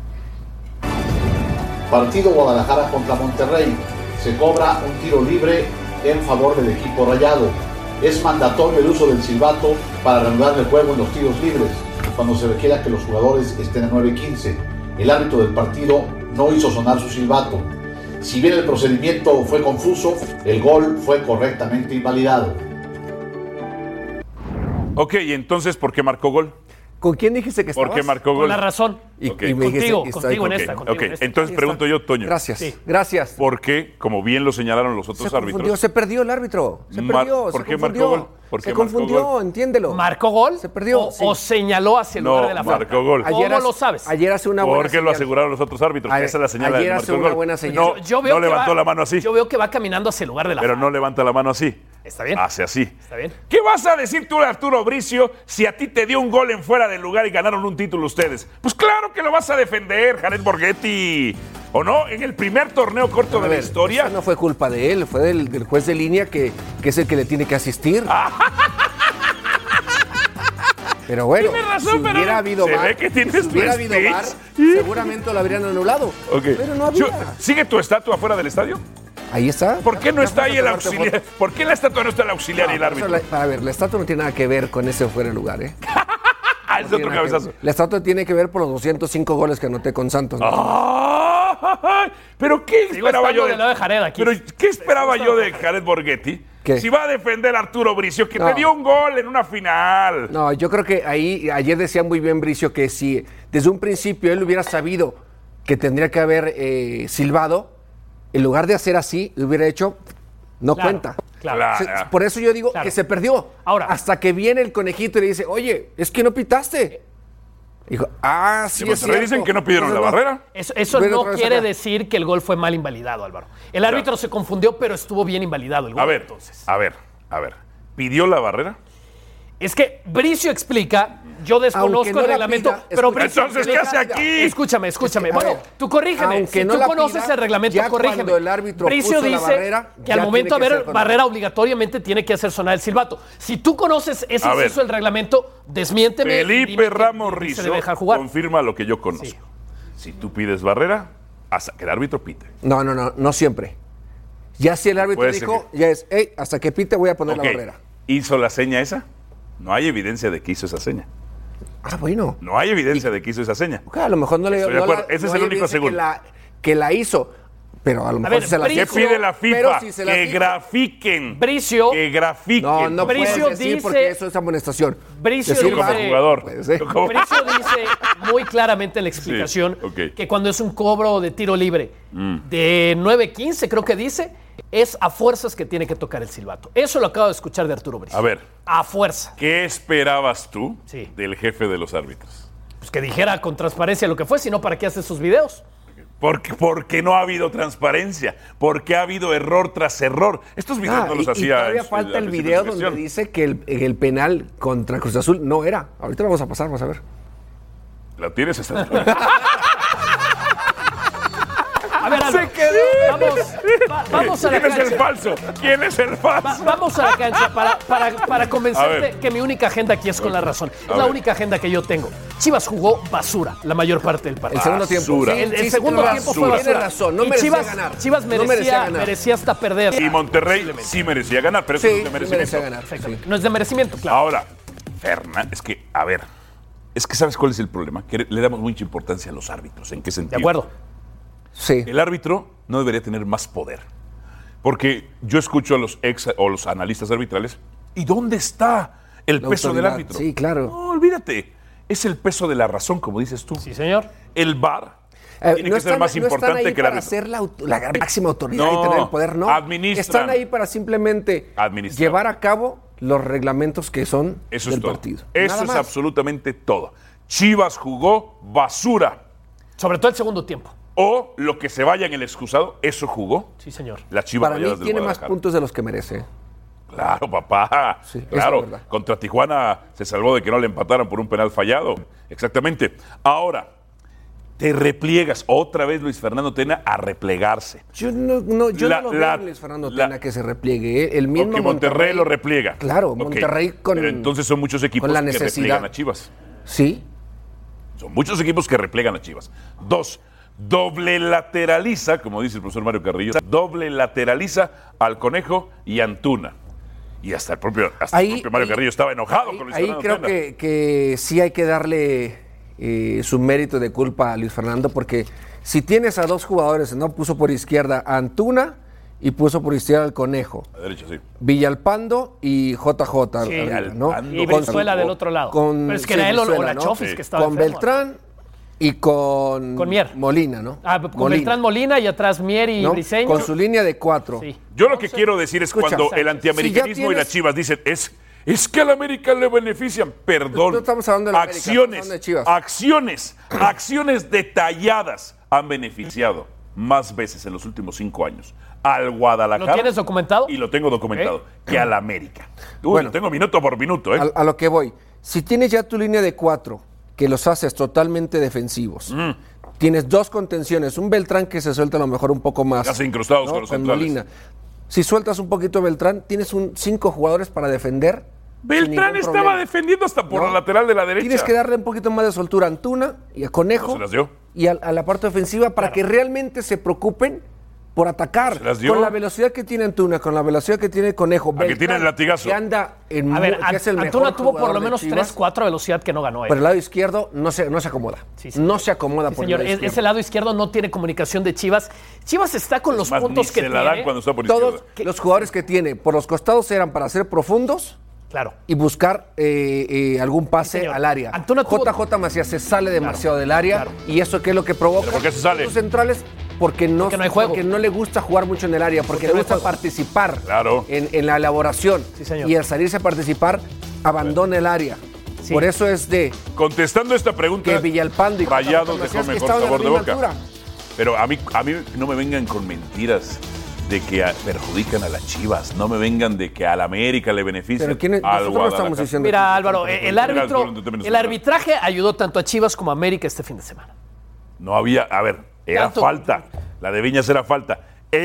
Partido Guadalajara contra Monterrey. Se cobra un tiro libre en favor del equipo rayado. Es mandatorio el uso del silbato para reanudar el juego en los tiros libres, cuando se requiera que los jugadores estén a 9:15. El árbitro del partido no hizo sonar su silbato. Si bien el procedimiento fue confuso, el gol fue correctamente invalidado. Ok, entonces, ¿por qué marcó gol? ¿Con quién dijiste que estabas? ¿Por qué marcó gol? Con la razón. Okay. Y me dijiste, contigo en esta. Entonces pregunto yo, Toño. Gracias, sí. Gracias. ¿Por qué, como bien lo señalaron los otros árbitros? Se perdió el árbitro. Se perdió. ¿Por qué marcó gol? Se confundió, entiéndelo. ¿Marcó gol? Se perdió. ¿O señaló hacia el lugar de la falta? Marcó gol. ¿Cómo lo sabes? Ayer hace una buena señal. ¿Por qué lo aseguraron los otros árbitros? Esa es la señal. Ayer hace una buena señal. No levantó la mano así. Yo veo que va caminando hacia el lugar de la falta. Pero no levanta la mano así. Está bien. Hace así. Está bien. ¿Qué vas a decir tú, Arturo Bricio, si a ti te dio un gol en fuera del lugar y ganaron un título ustedes? Pues claro que lo vas a defender, Jared Borghetti. ¿O no? En el primer torneo corto de la historia. No fue culpa de él, fue del juez de línea que es el que le tiene que asistir. Pero bueno, razón, si hubiera habido VAR, seguramente lo habrían anulado. Okay. Pero no había. ¿Sigue tu estatua afuera del estadio? Ahí está. ¿Por qué no está ahí el auxiliar? ¿Por qué en la estatua no está el auxiliar y el árbitro? A ver, la estatua no tiene nada que ver con ese fuera de lugar, ¿eh? Es otro cabezazo. La estatua tiene que ver por los 205 goles que anoté con Santos, ¿no? ¿Pero qué esperaba yo de Jared aquí? ¿Pero qué esperaba yo de Jared Borghetti? ¿Qué? Si va a defender a Arturo Bricio, que te dio un gol en una final. No, yo creo que ayer decía muy bien Bricio que si desde un principio él hubiera sabido que tendría que haber silbado, en lugar de hacer así, lo hubiera hecho, no cuenta. Claro. Por eso yo digo que se perdió. Ahora, hasta que viene el conejito y le dice, oye, es que no pitaste. Dijo, sí es cierto. Dicen que no pidieron la barrera. Eso no quiere decir que el gol fue mal invalidado, Álvaro. El árbitro se confundió, pero estuvo bien invalidado el gol. A ver. ¿Pidió la barrera? Es que Bricio explica, yo desconozco el reglamento, pero Bricio... Entonces, ¿qué hace aquí? Escúchame. Bueno, tú corrígeme. Si tú conoces el reglamento, corrígeme. Cuando el árbitro Bricio dice barrera, que al momento de haber barrera obligatoriamente tiene que hacer sonar el silbato. Si tú conoces ese inciso del reglamento, desmiénteme. Felipe Ramos Rizo confirma lo que yo conozco. Sí. Si tú pides barrera, hasta que el árbitro pite. No siempre. Ya si el árbitro dijo, ya es, hasta que pite voy a poner la barrera. ¿Hizo la seña esa? No hay evidencia de que hizo esa seña. Bueno. No hay evidencia de que hizo esa seña. A lo mejor no le... Estoy de acuerdo. Ese es el único seguro. Que la hizo, pero a lo mejor se la hizo. ¿Qué pide la FIFA? Que grafiquen. Bricio. Que grafiquen. No Bricio puedes decir dice, porque eso es amonestación. Bricio dice, como jugador. Bricio dice muy claramente en la explicación que cuando es un cobro de tiro libre de 9:15, creo que dice, es a fuerzas que tiene que tocar el silbato. Eso lo acabo de escuchar de Arturo Bricio. A ver. A fuerza. ¿Qué esperabas tú del jefe de los árbitros? Pues que dijera con transparencia lo que fue, si no, ¿para qué hace sus videos? Porque no ha habido transparencia, porque ha habido error tras error. Estos videos no los hacía. Y todavía falta el video donde dice que el penal contra Cruz Azul no era. Ahorita lo vamos a pasar, vamos a ver. ¿Lo tienes? A ver, se quedó. Vamos a la cancha. ¿Quién es el falso? ¿Quién es el falso? Vamos a la cancha para convencerte que mi única agenda aquí es con la razón. Es la única agenda que yo tengo. Chivas jugó basura la mayor parte del partido. El segundo tiempo. El segundo tiempo fue basura. Tiene razón, no merecía ganar. Chivas merecía hasta perder. Y Monterrey sí merecía ganar, pero eso no es de merecimiento. Ganar. No es de merecimiento, claro. Ahora, Fernan, es que ¿sabes cuál es el problema? Que le damos mucha importancia a los árbitros. ¿En qué sentido? De acuerdo. Sí. El árbitro no debería tener más poder. Porque yo escucho a los los analistas arbitrales, ¿y dónde está el peso del árbitro? Sí, claro. No, olvídate. Es el peso de la razón, como dices tú. Sí, señor. El VAR tiene que ser más importante que el árbitro. Para ser la máxima autoridad y tener el poder, no. Administran. Están ahí para simplemente llevar a cabo los reglamentos que son del partido. Eso es absolutamente todo. Chivas jugó basura. Sobre todo el segundo tiempo. O lo que se vaya en el excusado, eso jugó. Sí, señor. La Chivas para mí tiene más puntos de los que merece. Claro, papá. Sí, claro. Contra Tijuana se salvó de que no le empataran por un penal fallado. Exactamente. Ahora, te repliegas. Otra vez Luis Fernando Tena a replegarse. Yo no lo veo Luis Fernando Tena que se repliegue. El mismo Monterrey lo repliega. Claro, Monterrey con pero entonces son muchos equipos con la que necesidad. replegan a Chivas. Sí. Son muchos equipos que replegan a Chivas. 2, doble lateraliza, como dice el profesor Mario Carrillo, doble lateraliza al Conejo y Antuna. Y hasta el propio Mario Carrillo estaba enojado con Luis Fernando Tena. Ahí creo que sí hay que darle su mérito de culpa a Luis Fernando, porque si tienes a dos jugadores, no puso por izquierda a Antuna y puso por izquierda al Conejo. A derecha, sí. Villalpando y JJ. Sí, ¿no? Y Brizuela del otro lado. Pero es que era él o la Chofis que estaba con enfermo. Beltrán y con Mier. Molina, ¿no? Con Beltrán, Molina y atrás Mier y Briseño. Con su línea de 4. Sí. Yo lo que quiero decir es cuando el antiamericanismo y las Chivas dicen es que a la América le benefician. Perdón. No estamos hablando de la América, estamos hablando de Chivas. Acciones detalladas han beneficiado más veces en los últimos 5 años al Guadalajara. ¿Lo tienes documentado? Y lo tengo documentado. Que a la América. Bueno, lo tengo minuto por minuto. A lo que voy. Si tienes ya tu línea de 4, que los haces totalmente defensivos, tienes 2 contenciones, un Beltrán que se suelta a lo mejor un poco más. Ya se incrustados, ¿no? Con los centrales. Molina. Si sueltas un poquito Beltrán, tienes 5 jugadores para defender. Beltrán estaba defendiendo hasta por la lateral de la derecha. Tienes que darle un poquito más de soltura a Antuna y a Conejo. No se las dio. Y a la parte ofensiva para que realmente se preocupen por atacar. Se las dio. Con la velocidad que tiene Antuna, con la velocidad que tiene Conejo. Que tiene el latigazo. Que anda en que es el Antuna mejor tuvo por lo jugador menos de Chivas, 3-4 velocidad que no ganó. Pero el lado izquierdo no se acomoda. Sí, no se acomoda sí, por señor. el lado izquierdo. Ese lado izquierdo no tiene comunicación de Chivas. Chivas está con los puntos que se la dan tiene. cuando está por Todos izquierda. los jugadores que tiene por los costados eran para ser profundos. Claro. Y buscar algún pase al área. Antuna tuvo... JJ Macías se sale demasiado del área. Y eso qué es lo que provoca. ¿Pero por qué se sale? Los centrales porque no hay juego. Porque no le gusta jugar mucho en el área, porque le gusta participar en la elaboración. Sí, señor. Y al salirse a participar, abandona el área. Sí. Por eso es de... Contestando esta pregunta, que Villalpando y Rayados dejó mejor sabor de boca. Altura. Pero a mí no me vengan con mentiras de que perjudican a las Chivas. No me vengan de que a la América le benefician. Pero nosotros no estamos diciendo... Mira, Álvaro, el arbitraje ayudó tanto a Chivas como a América este fin de semana. No había... A ver, era falta. La de Viñas era falta.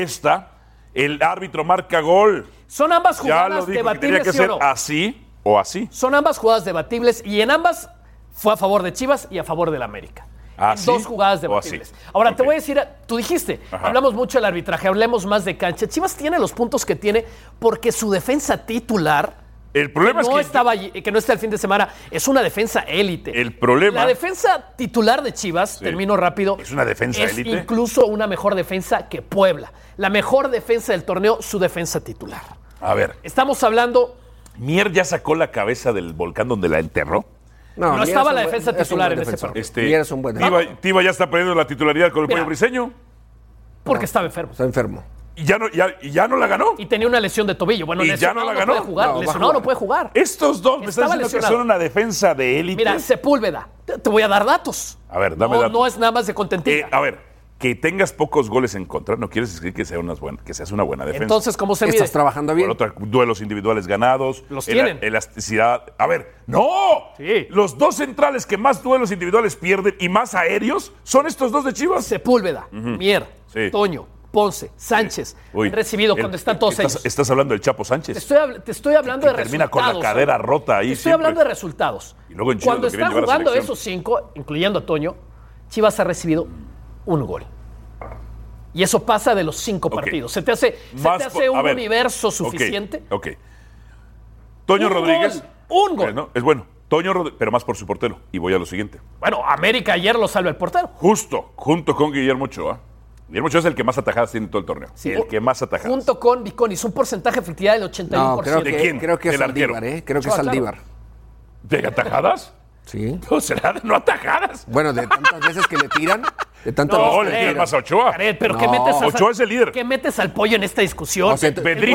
El árbitro marca gol. Son ambas jugadas ya lo dijo, debatibles, que tenía que ¿sí ser o no? así o así. Son ambas jugadas debatibles y en ambas fue a favor de Chivas y a favor del América. ¿Así? 2 jugadas debatibles. Ahora, te voy a decir, tú dijiste, hablamos mucho del arbitraje, hablemos más de cancha. Chivas tiene los puntos que tiene porque su defensa titular... El problema es que no está el fin de semana, es una defensa élite. El problema... La defensa titular de Chivas, termino rápido... ¿Es una defensa élite? Es incluso una mejor defensa que Puebla. La mejor defensa del torneo, su defensa titular. A ver. Estamos hablando... ¿Mier ya sacó la cabeza del volcán donde la enterró? No estaba la defensa titular en ese partido. Mier es un buen defensor. Tiva ya está perdiendo la titularidad con el Pollo Briseño. Porque estaba enfermo. Está enfermo. ¿Y ya no la ganó? Y tenía una lesión de tobillo. Bueno, ¿Y ya no la ganó? Puede jugar. Lesionado no puede jugar. Estos dos me están diciendo que son una defensa de élite. Mira, Sepúlveda, te voy a dar datos. A ver, dame datos. No es nada más de contentita. A ver, que tengas pocos goles en contra no quiere decir que seas una buena defensa. Entonces, ¿cómo se mide? Estás trabajando bien. Por otra, duelos individuales ganados. Los tienen. Elasticidad. A ver, ¡no! Sí. Los 2 centrales que más duelos individuales pierden y más aéreos son estos 2 de Chivas. Sepúlveda, Mier, Toño, Ponce, Sánchez, han recibido cuando están todos ellos. Estás hablando del Chapo Sánchez. Te estoy hablando de resultados. Termina con la cadera rota ahí. Te estoy hablando de resultados. Y luego en Chivas cuando están jugando esos 5, incluyendo a Toño, Chivas ha recibido 1 gol. Y eso pasa de los 5 partidos. ¿Se te hace un universo suficiente? Ok. Toño Rodríguez. Un gol. No, es bueno. Toño Rodríguez, pero más por su portero. Y voy a lo siguiente. Bueno, América ayer lo salva el portero. Junto con Guillermo Ochoa. Guillermo Ochoa es el que más atajadas tiene en todo el torneo. Sí, el que más atajadas. Junto con Viconis, un porcentaje de efectividad del 81%. No, ¿De quién? Creo que es Del arquero. Saldívar, Creo que es Saldívar. ¿De atajadas? Sí. No, será de no atajadas. Bueno, de tantas veces que le tiran, de tantas No, veces le que tiran le más a Ochoa. Pero No. ¿qué metes Ochoa es el líder. ¿Qué metes al Pollo en esta discusión? O sea,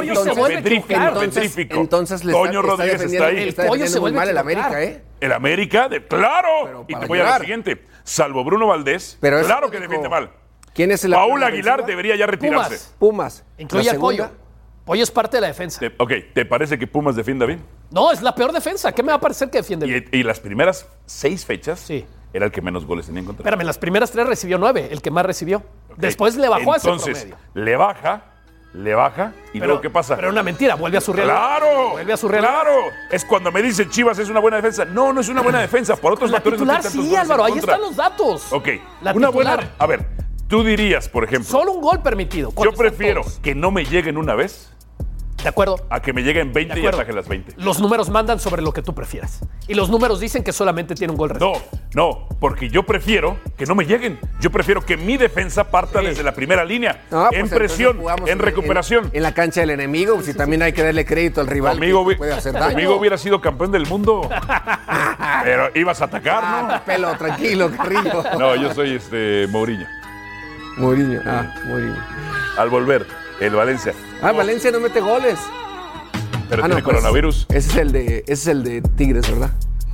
entonces le Toño Rodríguez está ahí. El Pollo se vuelve mal el América, El América, claro. Pero Y te para voy a lo llorar. siguiente. Salvo Bruno Valdés, Pero eso claro lo que dijo- defiende mal. ¿Quién es el Paul Aguilar debería ya retirarse. Pumas. Incluye La a Pollo. segunda, Pollo es parte de la defensa. ¿Te parece que Pumas defienda bien? No, es la peor defensa. ¿Qué me va a parecer que defiende bien? Y las primeras 6 fechas, Sí. era el que menos goles tenía en contra. Espérame, en las primeras 3 recibió 9, el que más recibió. Okay. Después le bajó entonces, a ese promedio. Le baja, y luego ¿qué pasa? Pero una mentira, vuelve a su realidad. ¡Claro! Vuelve a su realidad. ¡Claro! Es cuando me dicen Chivas es una buena defensa. No es una buena defensa. Por otros factores no tiene tantos goles Álvaro, ahí están los datos. Ok. Una buena... A ver, tú dirías, por ejemplo... Solo un gol permitido. Yo prefiero que no me lleguen una vez... De acuerdo. A que me lleguen 20 y ataque las 20. Los números mandan sobre lo que tú prefieras. Y los números dicen que solamente tiene un gol recibido. No, porque yo prefiero que no me lleguen. Yo prefiero que mi defensa parta desde la primera línea. En presión, en recuperación. En la cancha del enemigo, si también hay que darle crédito al rival que puede hacer daño. Conmigo hubiera sido campeón del mundo. Pero ibas a atacar, ¿no? Pelo, tranquilo, Carrillo. No, yo soy Mourinho. Mourinho. Al volver, el Valencia. Valencia no mete goles. Pero tiene coronavirus. Ese es el de Tigres, ¿verdad?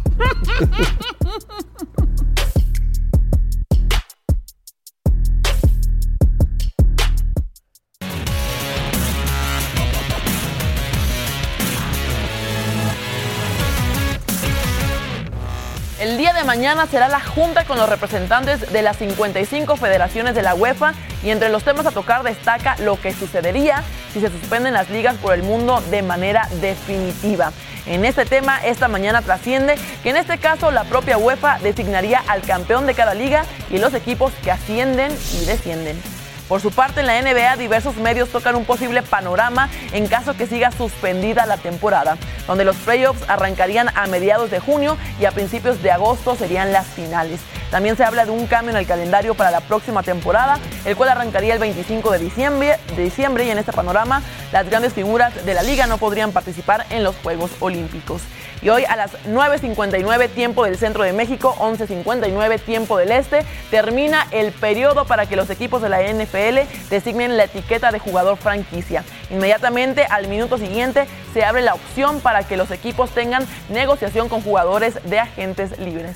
El día de mañana será la junta con los representantes de las 55 federaciones de la UEFA y entre los temas a tocar destaca lo que sucedería si se suspenden las ligas por el mundo de manera definitiva. En este tema, esta mañana trasciende que en este caso la propia UEFA designaría al campeón de cada liga y los equipos que ascienden y descienden. Por su parte, en la NBA, diversos medios tocan un posible panorama en caso que siga suspendida la temporada, donde los playoffs arrancarían a mediados de junio y a principios de agosto serían las finales. También se habla de un cambio en el calendario para la próxima temporada, el cual arrancaría el 25 de diciembre y en este panorama, las grandes figuras de la liga no podrían participar en los Juegos Olímpicos. Y hoy a las 9:59 tiempo del centro de México, 11:59 tiempo del este, termina el periodo para que los equipos de la NFL designen la etiqueta de jugador franquicia. Inmediatamente al minuto siguiente se abre la opción para que los equipos tengan negociación con jugadores de agentes libres.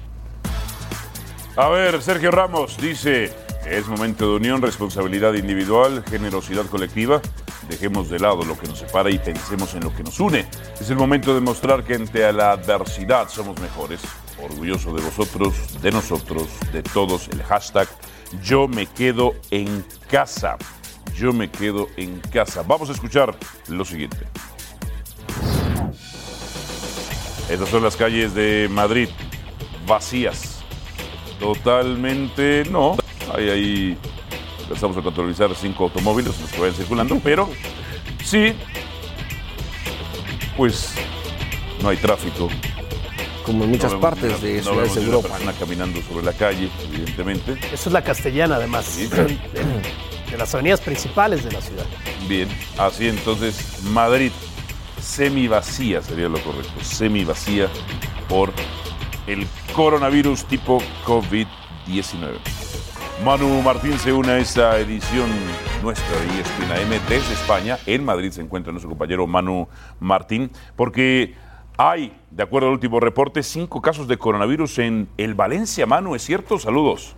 A ver, Sergio Ramos dice, es momento de unión, responsabilidad individual, generosidad colectiva. Dejemos de lado lo que nos separa y pensemos en lo que nos une. Es el momento de mostrar que ante la adversidad somos mejores. Orgulloso de vosotros, de nosotros, de todos. El hashtag Yo me quedo en casa. Yo me quedo en casa. Vamos a escuchar lo siguiente. Estas son las calles de Madrid, vacías. Totalmente no. Hay ahí... Empezamos a contabilizar 5 automóviles los que vayan circulando, pero sí, pues no hay tráfico. Como en muchas partes de ciudades de Europa. Una persona caminando sobre la calle, evidentemente. Eso es la Castellana, además, sí. de las avenidas principales de la ciudad. Bien, así entonces, Madrid, semivacía sería lo correcto, semivacía por el coronavirus tipo COVID-19. Manu Martín se une a esta edición nuestra de ESPN AM desde España. En Madrid se encuentra nuestro compañero Manu Martín, porque hay, de acuerdo al último reporte, 5 casos de coronavirus en el Valencia. Manu, ¿es cierto? Saludos.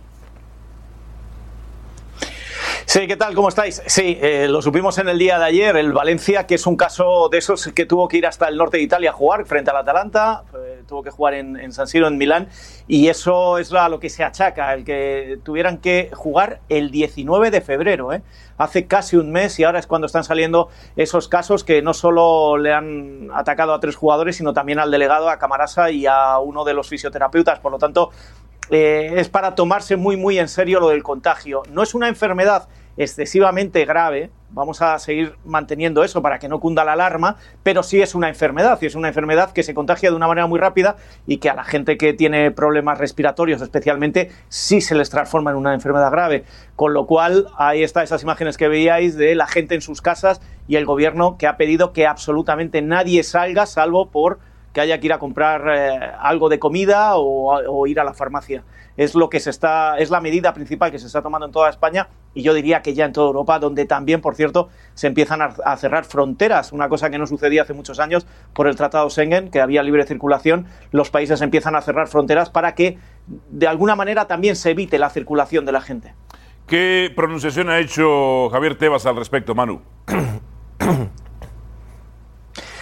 Sí, ¿qué tal? ¿Cómo estáis? Sí, lo supimos en el día de ayer. El Valencia, que es un caso de esos que tuvo que ir hasta el norte de Italia a jugar frente al Atalanta, tuvo que jugar en San Siro, en Milán, y eso es a lo que se achaca, el que tuvieran que jugar el 19 de febrero, hace casi un mes, y ahora es cuando están saliendo esos casos que no solo le han atacado a 3 jugadores, sino también al delegado, a Camarasa y a uno de los fisioterapeutas. Por lo tanto, es para tomarse muy, muy en serio lo del contagio. No es una enfermedad excesivamente grave, vamos a seguir manteniendo eso para que no cunda la alarma, pero sí es una enfermedad, y es una enfermedad que se contagia de una manera muy rápida y que a la gente que tiene problemas respiratorios especialmente sí se les transforma en una enfermedad grave, con lo cual ahí están esas imágenes que veíais de la gente en sus casas y el gobierno que ha pedido que absolutamente nadie salga salvo por que haya que ir a comprar algo de comida o ir a la farmacia. Es lo que es la medida principal que se está tomando en toda España, y yo diría que ya en toda Europa, donde también, por cierto, se empiezan a cerrar fronteras, una cosa que no sucedía hace muchos años por el Tratado Schengen, que había libre circulación. Los países empiezan a cerrar fronteras para que de alguna manera también se evite la circulación de la gente. ¿Qué pronunciación ha hecho Javier Tebas al respecto, Manu?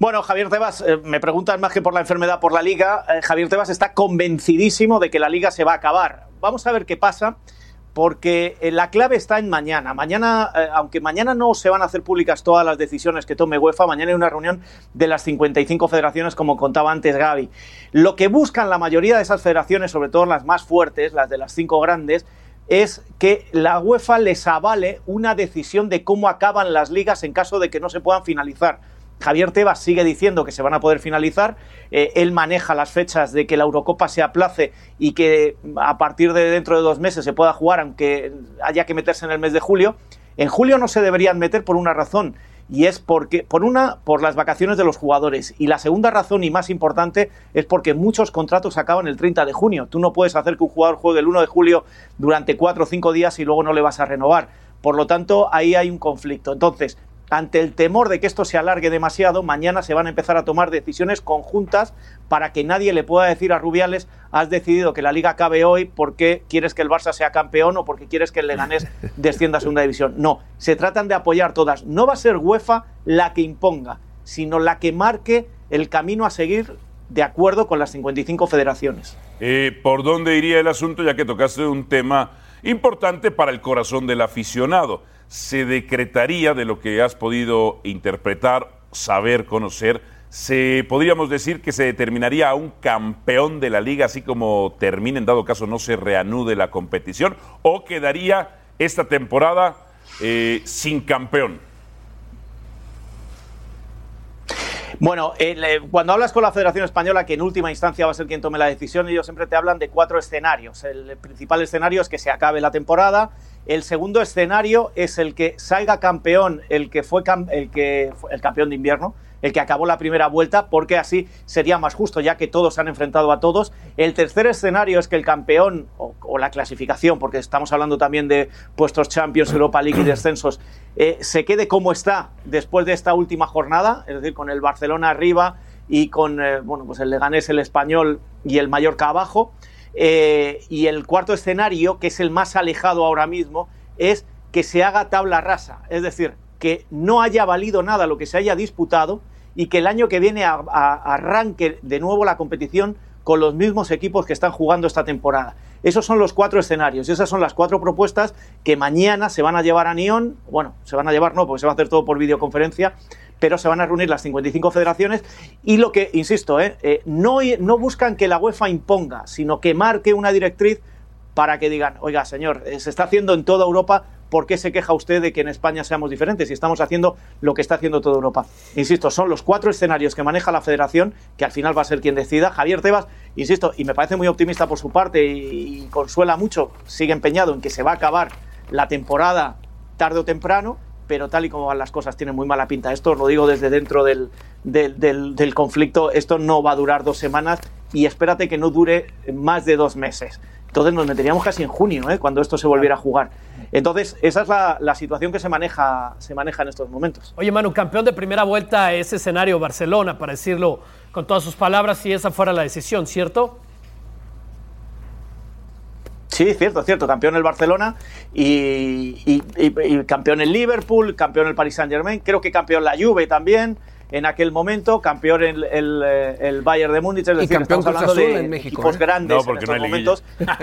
Bueno, Javier Tebas, me preguntan más que por la enfermedad, por la Liga. Javier Tebas está convencidísimo de que la Liga se va a acabar. Vamos a ver qué pasa, porque la clave está en mañana. Mañana, aunque mañana no se van a hacer públicas todas las decisiones que tome UEFA, mañana hay una reunión de las 55 federaciones, como contaba antes Gaby. Lo que buscan la mayoría de esas federaciones, sobre todo las más fuertes, las de las 5 grandes, es que la UEFA les avale una decisión de cómo acaban las ligas en caso de que no se puedan finalizar. Javier Tebas sigue diciendo que se van a poder finalizar, él maneja las fechas de que la Eurocopa se aplace y que a partir de dentro de 2 meses se pueda jugar, aunque haya que meterse en el mes de julio. En julio no se deberían meter por una razón, y es porque, por las vacaciones de los jugadores, y la segunda razón y más importante es porque muchos contratos acaban el 30 de junio. Tú no puedes hacer que un jugador juegue el 1 de julio durante 4 o 5 días y luego no le vas a renovar. Por lo tanto, ahí hay un conflicto. Entonces, ante el temor de que esto se alargue demasiado, mañana se van a empezar a tomar decisiones conjuntas para que nadie le pueda decir a Rubiales: has decidido que la Liga acabe hoy porque quieres que el Barça sea campeón o porque quieres que el Leganés descienda a segunda división. No, se tratan de apoyar todas. No va a ser UEFA la que imponga, sino la que marque el camino a seguir de acuerdo con las 55 federaciones. ¿Por dónde iría el asunto, ya que tocaste un tema importante para el corazón del aficionado? Se decretaría, de lo que has podido interpretar, saber, conocer, podríamos decir que se determinaría a un campeón de la Liga, así como termine, en dado caso no se reanude la competición, o quedaría esta temporada sin campeón. Bueno, cuando hablas con la Federación Española, que en última instancia va a ser quien tome la decisión, ellos siempre te hablan de 4 escenarios. El principal escenario es que se acabe la temporada. El segundo escenario es el que salga campeón el campeón de invierno, el que acabó la primera vuelta, porque así sería más justo, ya que todos se han enfrentado a todos. El tercer escenario es que el campeón, o la clasificación, porque estamos hablando también de puestos Champions, Europa League y descensos, se quede como está después de esta última jornada, es decir, con el Barcelona arriba y con pues el Leganés, el Español y el Mallorca abajo. Y el cuarto escenario, que es el más alejado ahora mismo, es que se haga tabla rasa, es decir, que no haya valido nada lo que se haya disputado y que el año que viene arranque de nuevo la competición con los mismos equipos que están jugando esta temporada. Esos son los 4 escenarios, esas son las 4 propuestas que mañana se van a llevar a Nión. Bueno, se van a llevar no, porque se va a hacer todo por videoconferencia, pero se van a reunir las 55 federaciones y lo que, insisto, no buscan que la UEFA imponga, sino que marque una directriz para que digan: oiga, señor, se está haciendo en toda Europa, ¿por qué se queja usted de que en España seamos diferentes si estamos haciendo lo que está haciendo toda Europa? Insisto, son los 4 escenarios que maneja la federación, que al final va a ser quien decida. Javier Tebas, insisto, y me parece muy optimista por su parte y consuela mucho, sigue empeñado en que se va a acabar la temporada tarde o temprano, pero tal y como van las cosas tiene muy mala pinta. Esto os lo digo desde dentro del conflicto, esto no va a durar 2 semanas y espérate que no dure más de 2 meses. Entonces nos meteríamos casi en junio, cuando esto se volviera a jugar. Entonces esa es la situación que se maneja en estos momentos. Oye, Manu, campeón de primera vuelta, ese escenario Barcelona, para decirlo con todas sus palabras, si esa fuera la decisión, ¿cierto? Sí, cierto, campeón el Barcelona y campeón el Liverpool, campeón el Paris Saint-Germain, creo que campeón la Juve también en aquel momento, campeón el Bayern de Múnich, es decir, y campeón estamos hablando de en México, equipos grandes no, porque en estos momentos.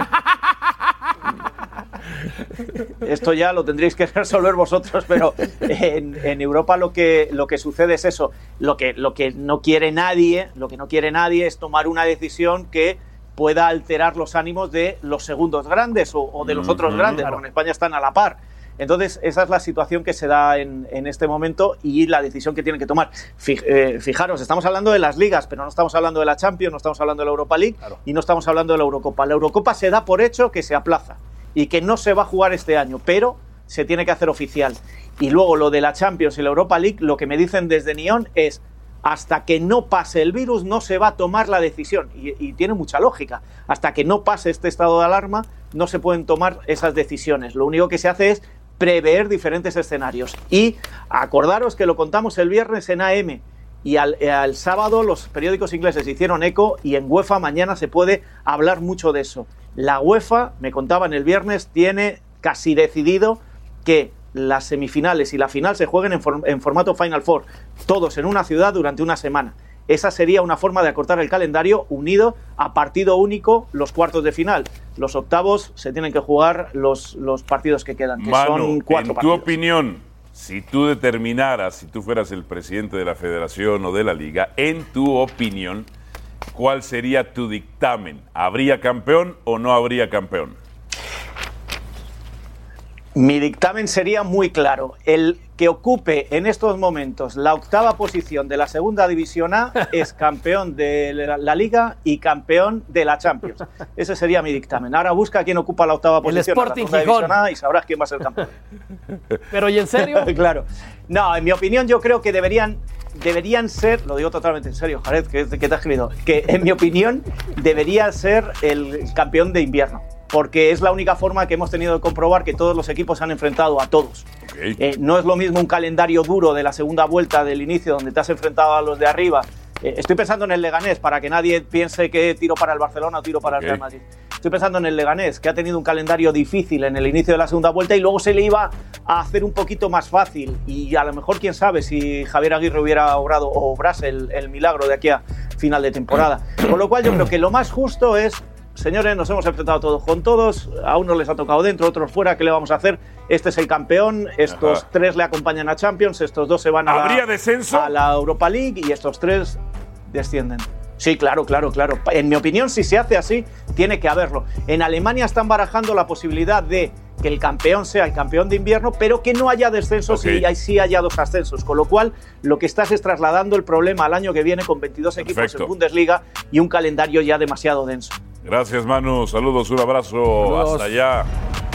Esto ya lo tendréis que resolver vosotros, pero en Europa lo que sucede es eso. Lo que no quiere nadie es tomar una decisión que pueda alterar los ánimos de los segundos grandes o de los otros grandes, porque en España están a la par. Entonces, esa es la situación que se da en este momento y la decisión que tienen que tomar. Fijaros, estamos hablando de las ligas, pero no estamos hablando de la Champions, no estamos hablando de la Europa League, claro, y no estamos hablando de la Eurocopa. La Eurocopa se da por hecho que se aplaza y que no se va a jugar este año, pero se tiene que hacer oficial. Y luego lo de la Champions y la Europa League, lo que me dicen desde Nión es: hasta que no pase el virus no se va a tomar la decisión. Y tiene mucha lógica. Hasta que no pase este estado de alarma no se pueden tomar esas decisiones. Lo único que se hace es prever diferentes escenarios. Y acordaros que lo contamos el viernes en AM y al sábado los periódicos ingleses hicieron eco y en UEFA mañana se puede hablar mucho de eso. La UEFA, me contaban el viernes, tiene casi decidido que las semifinales y la final se jueguen en formato Final Four, todos en una ciudad durante una semana. Esa sería una forma de acortar el calendario, unido a partido único los cuartos de final. Los octavos se tienen que jugar los partidos que quedan, que Manu, son 4 partidos. En tu opinión, si tú determinaras, si tú fueras el presidente de la federación o de la liga, en tu opinión, ¿cuál sería tu dictamen? ¿Habría campeón o no habría campeón? Mi dictamen sería muy claro. El que ocupe en estos momentos la 8ª posición de la segunda división A es campeón de la Liga y campeón de la Champions. Ese sería mi dictamen. Ahora busca quién ocupa la 8ª posición de la segunda división A y sabrás quién va a ser campeón. Pero ¿y en serio? Claro. No, en mi opinión yo creo que deberían ser, lo digo totalmente en serio, Jared, que te has escrito, que en mi opinión debería ser el campeón de invierno. Porque es la única forma que hemos tenido de comprobar que todos los equipos se han enfrentado a todos. Okay. No es lo mismo un calendario duro de la segunda vuelta del inicio, donde te has enfrentado a los de arriba. Estoy pensando en el Leganés, para que nadie piense que tiro para el Barcelona o tiro para el Real Madrid. Estoy pensando en el Leganés, que ha tenido un calendario difícil en el inicio de la segunda vuelta y luego se le iba a hacer un poquito más fácil. Y a lo mejor, quién sabe, si Javier Aguirre hubiera obrado o obrase el milagro de aquí a final de temporada. Con lo cual yo creo que lo más justo es: señores, nos hemos enfrentado todos con todos, a unos les ha tocado dentro, a otros fuera, ¿qué le vamos a hacer? Este es el campeón, estos 3 le acompañan a Champions, estos 2 se van a la Europa League y estos 3 descienden. Sí, claro. En mi opinión, si se hace así, tiene que haberlo. En Alemania están barajando la posibilidad de que el campeón sea el campeón de invierno, pero que no haya descensos y sí haya 2 ascensos. Con lo cual, lo que estás es trasladando el problema al año que viene con 22 equipos en Bundesliga y un calendario ya demasiado denso. Gracias, Manu. Saludos, un abrazo. Saludos. Hasta allá.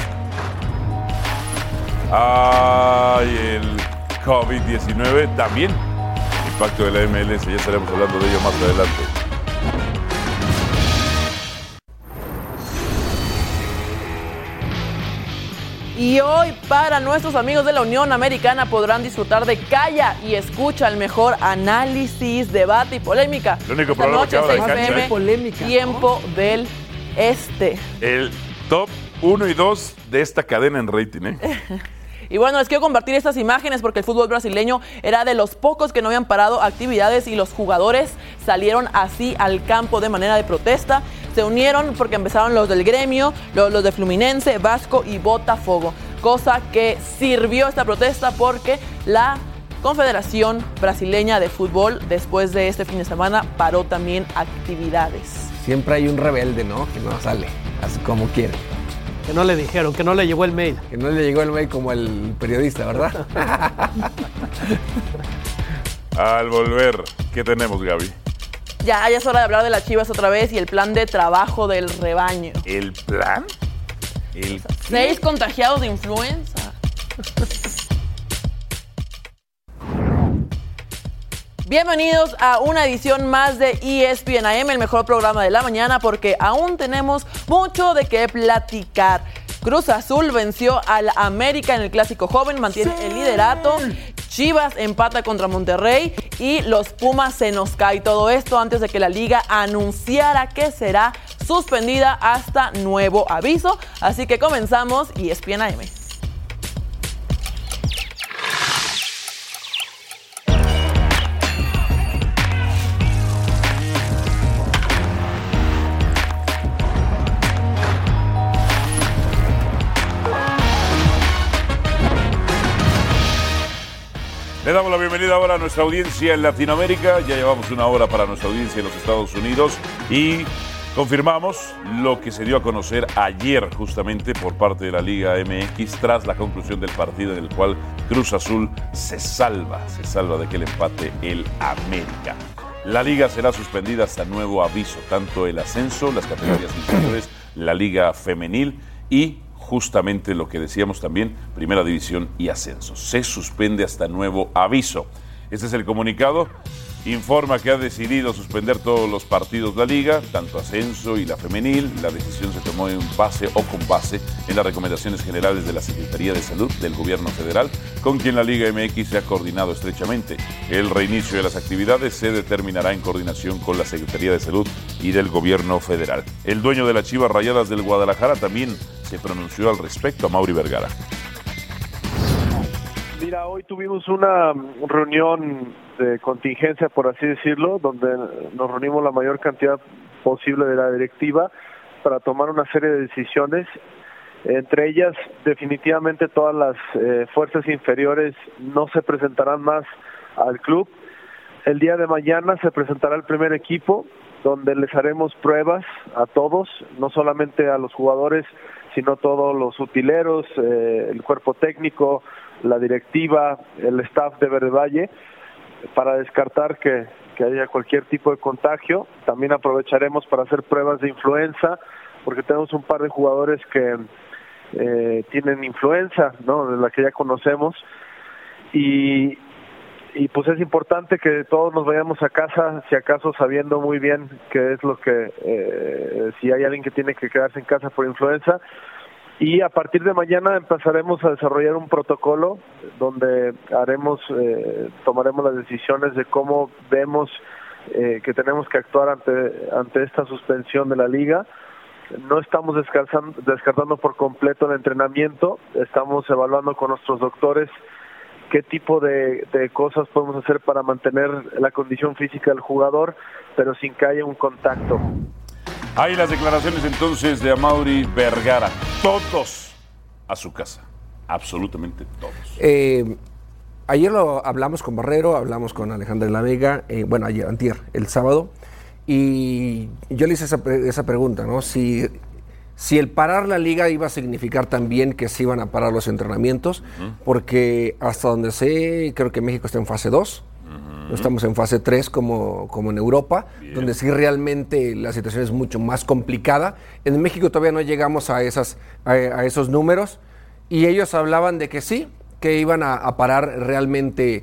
Ay, el COVID-19 también. El impacto de la MLS, ya estaremos hablando de ello más adelante. Y hoy, para nuestros amigos de la Unión Americana, podrán disfrutar de Calla y Escucha, el mejor análisis, debate y polémica. El único programa que habla de cancha, polémica, tiempo del Este. El top 1 y 2 de esta cadena en rating, ¿eh? Y bueno, les quiero compartir estas imágenes porque el fútbol brasileño era de los pocos que no habían parado actividades y los jugadores salieron así al campo de manera de protesta. Se unieron porque empezaron los del Gremio, los de Fluminense, Vasco y Botafogo. Cosa que sirvió esta protesta porque la Confederación Brasileña de Fútbol, después de este fin de semana, paró también actividades. Siempre hay un rebelde, ¿no? Que no sale así como quiere. Que no le dijeron, que no le llegó el mail. Que no le llegó el mail como el periodista, ¿verdad? Al volver, ¿qué tenemos, Gaby? Ya es hora de hablar de las Chivas otra vez y el plan de trabajo del rebaño. ¿El plan? ¿El 6 contagiados de influenza. Bienvenidos a una edición más de ESPN AM, el mejor programa de la mañana, porque aún tenemos mucho de qué platicar. Cruz Azul venció al América en el Clásico Joven, mantiene el liderato. Chivas empata contra Monterrey y los Pumas se nos cae. Todo esto antes de que la liga anunciara que será suspendida hasta nuevo aviso. Así que comenzamos ESPN AM. Le damos la bienvenida ahora a nuestra audiencia en Latinoamérica. Ya llevamos una hora para nuestra audiencia en los Estados Unidos y confirmamos lo que se dio a conocer ayer justamente por parte de la Liga MX tras la conclusión del partido en el cual Cruz Azul se salva de que el empate el América. La liga será suspendida hasta nuevo aviso, tanto el ascenso, las categorías inferiores, la liga femenil y justamente lo que decíamos también, primera división y ascenso. Se suspende hasta nuevo aviso. Este es el comunicado. Informa que ha decidido suspender todos los partidos de la liga, tanto ascenso y la femenil. La decisión se tomó en base o con base en las recomendaciones generales de la Secretaría de Salud del Gobierno Federal, con quien la Liga MX se ha coordinado estrechamente. El reinicio de las actividades se determinará en coordinación con la Secretaría de Salud y del Gobierno Federal. El dueño de las Chivas Rayadas del Guadalajara también se pronunció al respecto, a Mauri Vergara. Mira, hoy tuvimos una reunión de contingencia, por así decirlo, donde nos reunimos la mayor cantidad posible de la directiva para tomar una serie de decisiones. Entre ellas, definitivamente todas las fuerzas inferiores no se presentarán más al club. El día de mañana se presentará el primer equipo, donde les haremos pruebas a todos, no solamente a los jugadores, sino todos los utileros, el cuerpo técnico, la directiva, el staff de Verde Valle, para descartar que haya cualquier tipo de contagio. También aprovecharemos para hacer pruebas de influenza, porque tenemos un par de jugadores que tienen influenza, ¿no?, de la que ya conocemos, y pues es importante que todos nos vayamos a casa, si acaso sabiendo muy bien qué es lo que, si hay alguien que tiene que quedarse en casa por influenza. Y a partir de mañana empezaremos a desarrollar un protocolo donde tomaremos las decisiones de cómo vemos que tenemos que actuar ante esta suspensión de la liga. No estamos descartando por completo el entrenamiento, estamos evaluando con nuestros doctores qué tipo de cosas podemos hacer para mantener la condición física del jugador, pero sin que haya un contacto. Hay las declaraciones entonces de Amaury Vergara. Todos a su casa. Absolutamente todos. Ayer lo hablamos con Barrero, hablamos con Alejandra de la Vega, antier, el sábado, y yo le hice esa pregunta, ¿no? Si el parar la liga iba a significar también que se iban a parar los entrenamientos, porque hasta donde sé, creo que México está en fase 2. No estamos en fase 3 como en Europa, donde sí realmente la situación es mucho más complicada. En México todavía no llegamos a esos números, y ellos hablaban de que sí, que iban a parar realmente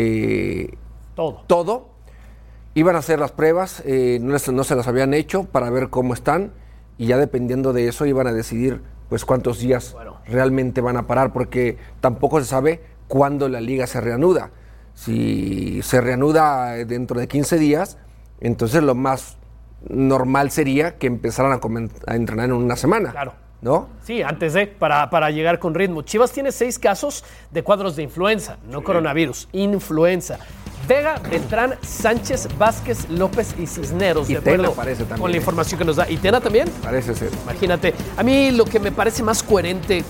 todo. Iban a hacer las pruebas, no se las habían hecho para ver cómo están, y ya dependiendo de eso iban a decidir pues cuántos días realmente van a parar, porque tampoco se sabe cuándo la liga se reanuda. Si se reanuda dentro de 15 días, entonces lo más normal sería que empezaran a entrenar en una semana. Claro. ¿No? Sí, antes para llegar con ritmo. Chivas tiene 6 casos de cuadros de influenza, no coronavirus, influenza. Vega, Beltrán, Sánchez, Vázquez, López y Cisneros. Y de acuerdo Tena parece también. Con la información que nos da. ¿Y Tena también? Parece ser. Imagínate. A mí lo que me parece más coherente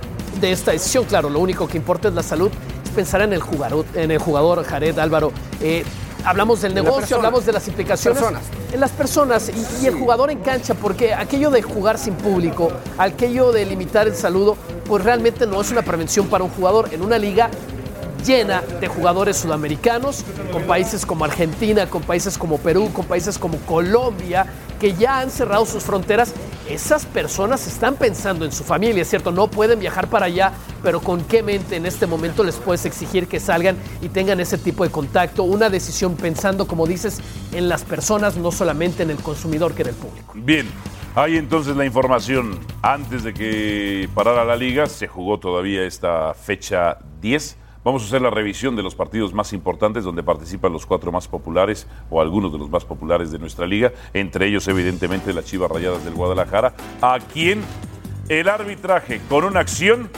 de esta decisión, claro, lo único que importa es la salud, es pensar en el jugador Jared, Álvaro. Hablamos del negocio, hablamos de las implicaciones en las personas y el jugador en cancha, porque aquello de jugar sin público, aquello de limitar el saludo, pues realmente no es una prevención para un jugador en una liga llena de jugadores sudamericanos, con países como Argentina, con países como Perú, con países como Colombia, que ya han cerrado sus fronteras. Esas personas están pensando en su familia, ¿cierto? No pueden viajar para allá, pero ¿con qué mente en este momento les puedes exigir que salgan y tengan ese tipo de contacto? Una decisión pensando, como dices, en las personas, no solamente en el consumidor, que era el público. Bien, hay entonces la información. Antes de que parara la liga, se jugó todavía esta fecha 10. Vamos a hacer la revisión de los partidos más importantes donde participan los 4 más populares o algunos de los más populares de nuestra liga, entre ellos evidentemente las Chivas Rayadas del Guadalajara, a quien el arbitraje con una acción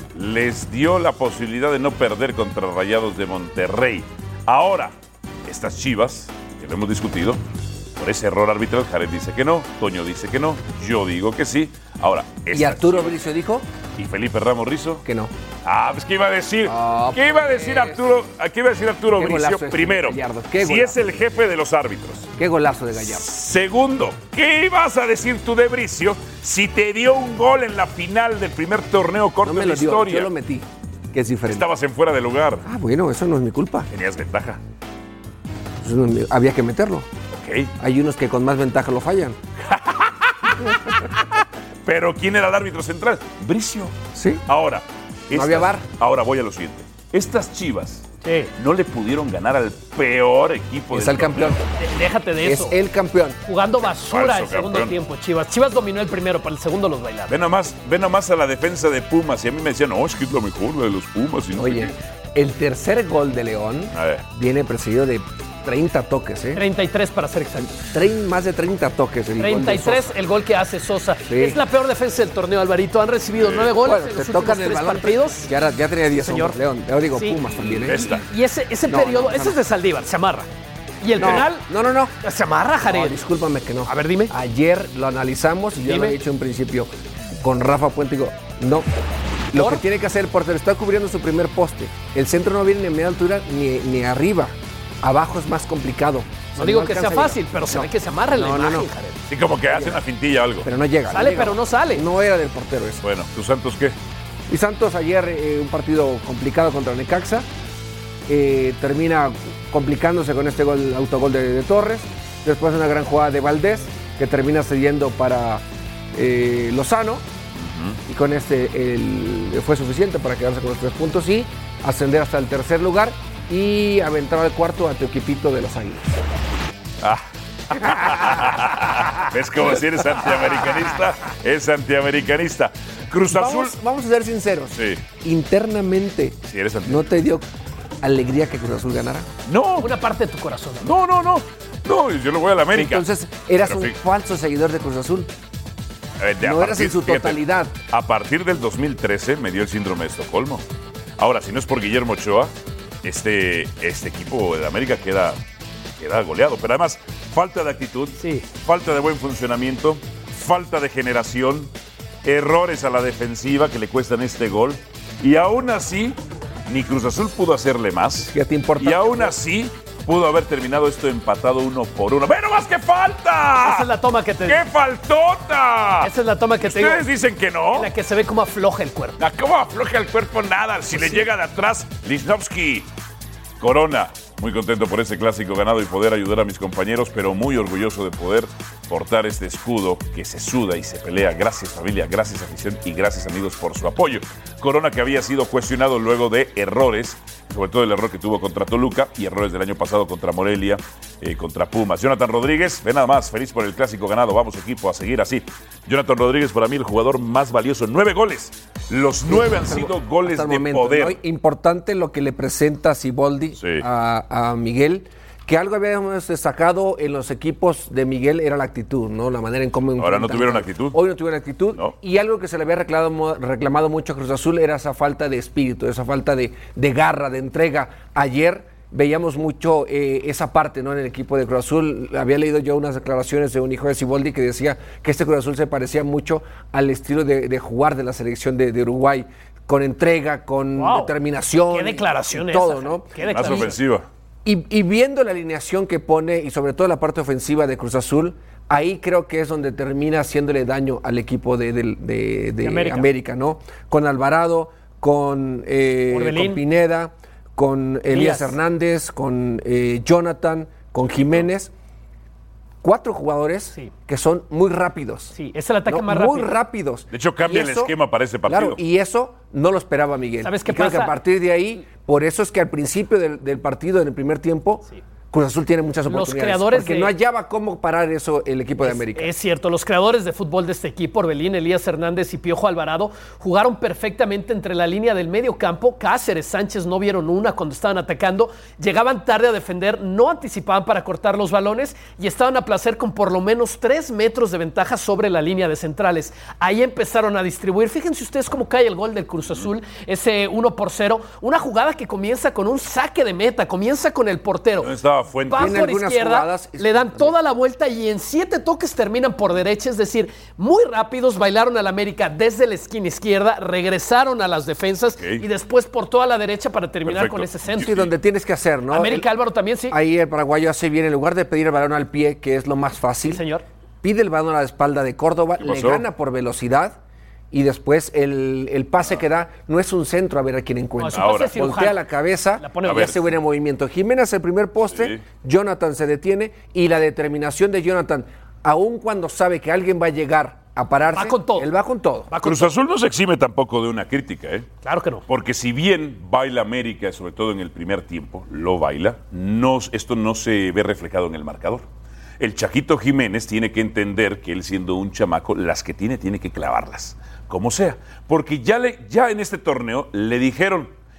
les dio la posibilidad de no perder contra Rayados de Monterrey. Ahora, estas Chivas, que lo hemos discutido, por ese error arbitral, Jared dice que no, Toño dice que no, yo digo que sí. Ahora, ¿y Arturo Bricio dijo? ¿Y Felipe Ramos Rizo? Que no. Pues ¿qué iba a decir? ¿Qué iba a decir Arturo? ¿Qué iba a decir Arturo Bricio? Primero, si es el jefe de los árbitros. Qué golazo de Gallardo. Segundo, ¿qué ibas a decir tú de Bricio si te dio un gol en la final del primer torneo corto de la historia? Yo lo metí, que es diferente. Estabas en fuera de lugar. Bueno, eso no es mi culpa. Tenías ventaja. Había que meterlo. Ok. Hay unos que con más ventaja lo fallan. Pero ¿quién era el árbitro central? Bricio. Sí. Ahora. No había VAR. Ahora voy a lo siguiente. Estas Chivas no le pudieron ganar al peor equipo. Es el campeón. Déjate de eso. Es el campeón. Jugando basura el segundo tiempo, Chivas. Chivas dominó el primero, para el segundo los bailaron. Ve nomás a la defensa de Pumas. Y a mí me decían, no, es que es lo mejor de los Pumas. Y no. Oye, el tercer gol de León viene precedido de 30 toques, 33 para ser exactos. Más de 30 toques. 33 el gol que hace Sosa. Sí. Es la peor defensa del torneo, Alvarito. Han recibido 9 goles en los últimos 3 partidos. Ya tenía 10 señor León. Yo digo Pumas también, Y ese periodo, ese es de Saldívar, se amarra. ¿Y el penal? No. Se amarra, Jared. No, discúlpame que no. A ver, dime. Ayer lo analizamos y yo lo he dicho en principio con Rafa Puente. Digo, no. Lo que tiene que hacer el portero está cubriendo su primer poste. El centro no viene ni a media altura ni arriba. Abajo es más complicado. No digo que sea fácil, pero se ve que se amarra en la imagen, Jared. Sí, como que hace una fintilla o algo. Pero no llega. Sale, pero no sale. No era del portero eso. Bueno, ¿tu Santos qué? Y Santos ayer un partido complicado contra Necaxa. Termina complicándose con este autogol de Torres. Después una gran jugada de Valdés que termina cediendo para Lozano. Y con fue suficiente para quedarse con los 3 puntos y ascender hasta el tercer lugar y aventar al cuarto a tu equipito de los Águilas. ¿Ves cómo si eres antiamericanista? Es antiamericanista. Cruz Azul. Vamos a ser sinceros. Sí. Internamente, sí, eres ¿no te dio alegría que Cruz Azul ganara? No. Una parte de tu corazón. No, yo lo voy a la América. Entonces, eras un falso seguidor de Cruz Azul. No eras en su totalidad. Fíjate, a partir del 2013 me dio el síndrome de Estocolmo. Ahora, si no es por Guillermo Ochoa, este equipo de América queda goleado. Pero además, falta de actitud, falta de buen funcionamiento, falta de generación, errores a la defensiva que le cuestan este gol. Y aún así, ni Cruz Azul pudo hacerle más. ¿Qué te importa? Y aún así, pudo haber terminado esto empatado 1-1. ¡Ve nomás que falta! Esa es la toma que te digo. ¡Qué faltota! Esa es la toma que te digo. Ustedes dicen que no. En la que se ve cómo afloja el cuerpo. ¿Cómo afloja el cuerpo? Nada. Si le llega de atrás, Lichnowsky. Corona. Muy contento por ese clásico ganado y poder ayudar a mis compañeros, pero muy orgulloso de poder portar este escudo que se suda y se pelea. Gracias familia, gracias afición y gracias amigos por su apoyo. Corona que había sido cuestionado luego de errores, sobre todo el error que tuvo contra Toluca y errores del año pasado contra Morelia, contra Pumas. Jonathan Rodríguez, ve nada más, feliz por el clásico ganado. Vamos equipo, a seguir así. Jonathan Rodríguez para mí el jugador más valioso, 9 goles. Los 9 han sido goles de poder. ¿No? Importante lo que le presenta Siboldi a Miguel, que algo habíamos destacado en los equipos de Miguel era la actitud, ¿no? La manera en cómo... Ahora no tuvieron actitud. Hoy no tuvieron actitud. No. Y algo que se le había reclamado mucho a Cruz Azul era esa falta de espíritu, esa falta de garra, de entrega. Ayer veíamos mucho esa parte, ¿no? En el equipo de Cruz Azul. Había leído yo unas declaraciones de un hijo de Siboldi que decía que este Cruz Azul se parecía mucho al estilo de jugar de la selección de Uruguay, con entrega, con determinación. Qué declaración todo, ¿no? Qué declaración. Más ofensiva. Y viendo la alineación que pone, y sobre todo la parte ofensiva de Cruz Azul, ahí creo que es donde termina haciéndole daño al equipo de América, ¿no? Con Alvarado, con Pineda, con Elías Hernández, con Jonathan, con Jiménez. 4 jugadores que son muy rápidos. Sí, es el ataque más rápido. Muy rápidos. De hecho, cambia el esquema para ese partido. Claro, y eso no lo esperaba Miguel. ¿Sabes qué creo pasa? Que a partir de ahí, por eso es que al principio del partido, en el primer tiempo, Cruz Azul tiene muchas oportunidades. Porque no hallaba cómo parar eso el equipo de América. Es cierto, los creadores de fútbol de este equipo, Orbelín, Elías Hernández y Piojo Alvarado, jugaron perfectamente entre la línea del medio campo. Cáceres, Sánchez no vieron una cuando estaban atacando. Llegaban tarde a defender, no anticipaban para cortar los balones y estaban a placer con por lo menos 3 metros de ventaja sobre la línea de centrales. Ahí empezaron a distribuir. Fíjense ustedes cómo cae el gol del Cruz Azul, ese 1-0. Una jugada que comienza con un saque de meta, comienza con el portero. No estaba Fuentes. Va por izquierda, le dan toda la vuelta y en 7 toques terminan por derecha, es decir, muy rápidos, bailaron al América desde la esquina izquierda, regresaron a las defensas y después por toda la derecha para terminar con ese centro. Sí, donde tienes que hacer, ¿no? América Álvaro también, sí. Ahí el paraguayo hace bien, en lugar de pedir el balón al pie, que es lo más fácil, sí, señor. Pide el balón a la espalda de Córdoba, le gana por velocidad. Y después el pase que da no es un centro a ver a quién encuentra. Ahora, voltea la cabeza y hace buen movimiento. Jiménez el primer poste, Jonathan se detiene y la determinación de Jonathan, aun cuando sabe que alguien va a llegar a pararse, va con todo. Él va con todo. Cruz Azul no se exime tampoco de una crítica, ¿eh? Claro que no. Porque si bien baila América, sobre todo en el primer tiempo, lo baila, esto no se ve reflejado en el marcador. El Chaquito Jiménez tiene que entender que él siendo un chamaco, las que tiene que clavarlas, como sea. Porque ya en este torneo le dijeron,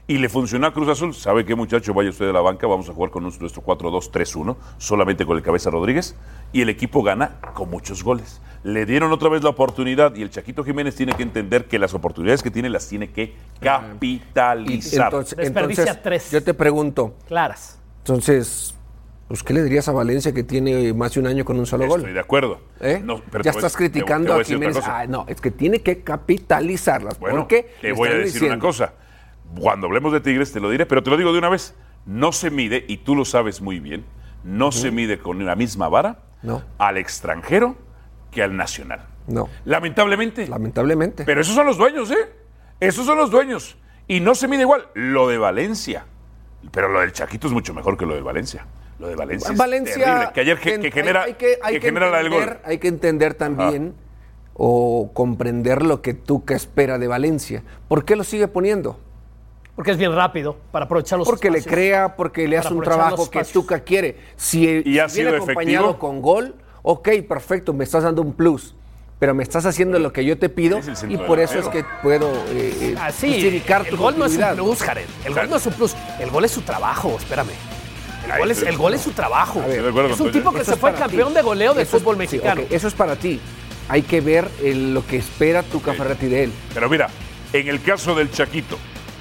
Y le funcionó a Cruz Azul. ¿Sabe qué, muchacho? Vaya usted de la banca, vamos a jugar con nuestro 4-2-3-1, solamente con el Cabeza Rodríguez, y el equipo gana con muchos goles. Le dieron otra vez la oportunidad, y el Chaquito Jiménez tiene que entender que las oportunidades que tiene las tiene que capitalizar. Desperdicia 3. Yo te pregunto. Claras. Entonces, pues, ¿qué le dirías a Valencia que tiene más de un año con un solo gol? Estoy de acuerdo. No, ya estás criticando a Jiménez. No, es que tiene que capitalizarlas. Bueno, porque te voy a decir una cosa. Cuando hablemos de Tigres te lo diré, pero te lo digo de una vez. No se mide, y tú lo sabes muy bien, no se mide con la misma vara al extranjero que al nacional. No. Lamentablemente. Pero esos son los dueños, ¿eh? Esos son los dueños. Y no se mide igual. Lo de Valencia. Pero lo del Chaquito es mucho mejor que lo del Valencia. Lo de Valencia es terrible. Que ayer genera la del gol. Hay que entender también o comprender lo que Tuca espera de Valencia. ¿Por qué lo sigue poniendo? Porque es bien rápido para aprovechar los porque espacios. Le crea, porque le hace un trabajo que Tuca quiere. Si viene acompañado efectivo con gol, ok, perfecto, me estás dando un plus. Pero me estás haciendo lo que yo te pido y por eso es que puedo justificar tu el gol no es un plus, Jared. El gol no es un plus. El gol es su trabajo, espérame. El gol es su trabajo. Es un tipo que se fue campeón de goleo del fútbol mexicano. Okay, eso es para ti. Hay que ver lo que espera Tuca Ferretti de él. Pero mira, en el caso del Chaquito,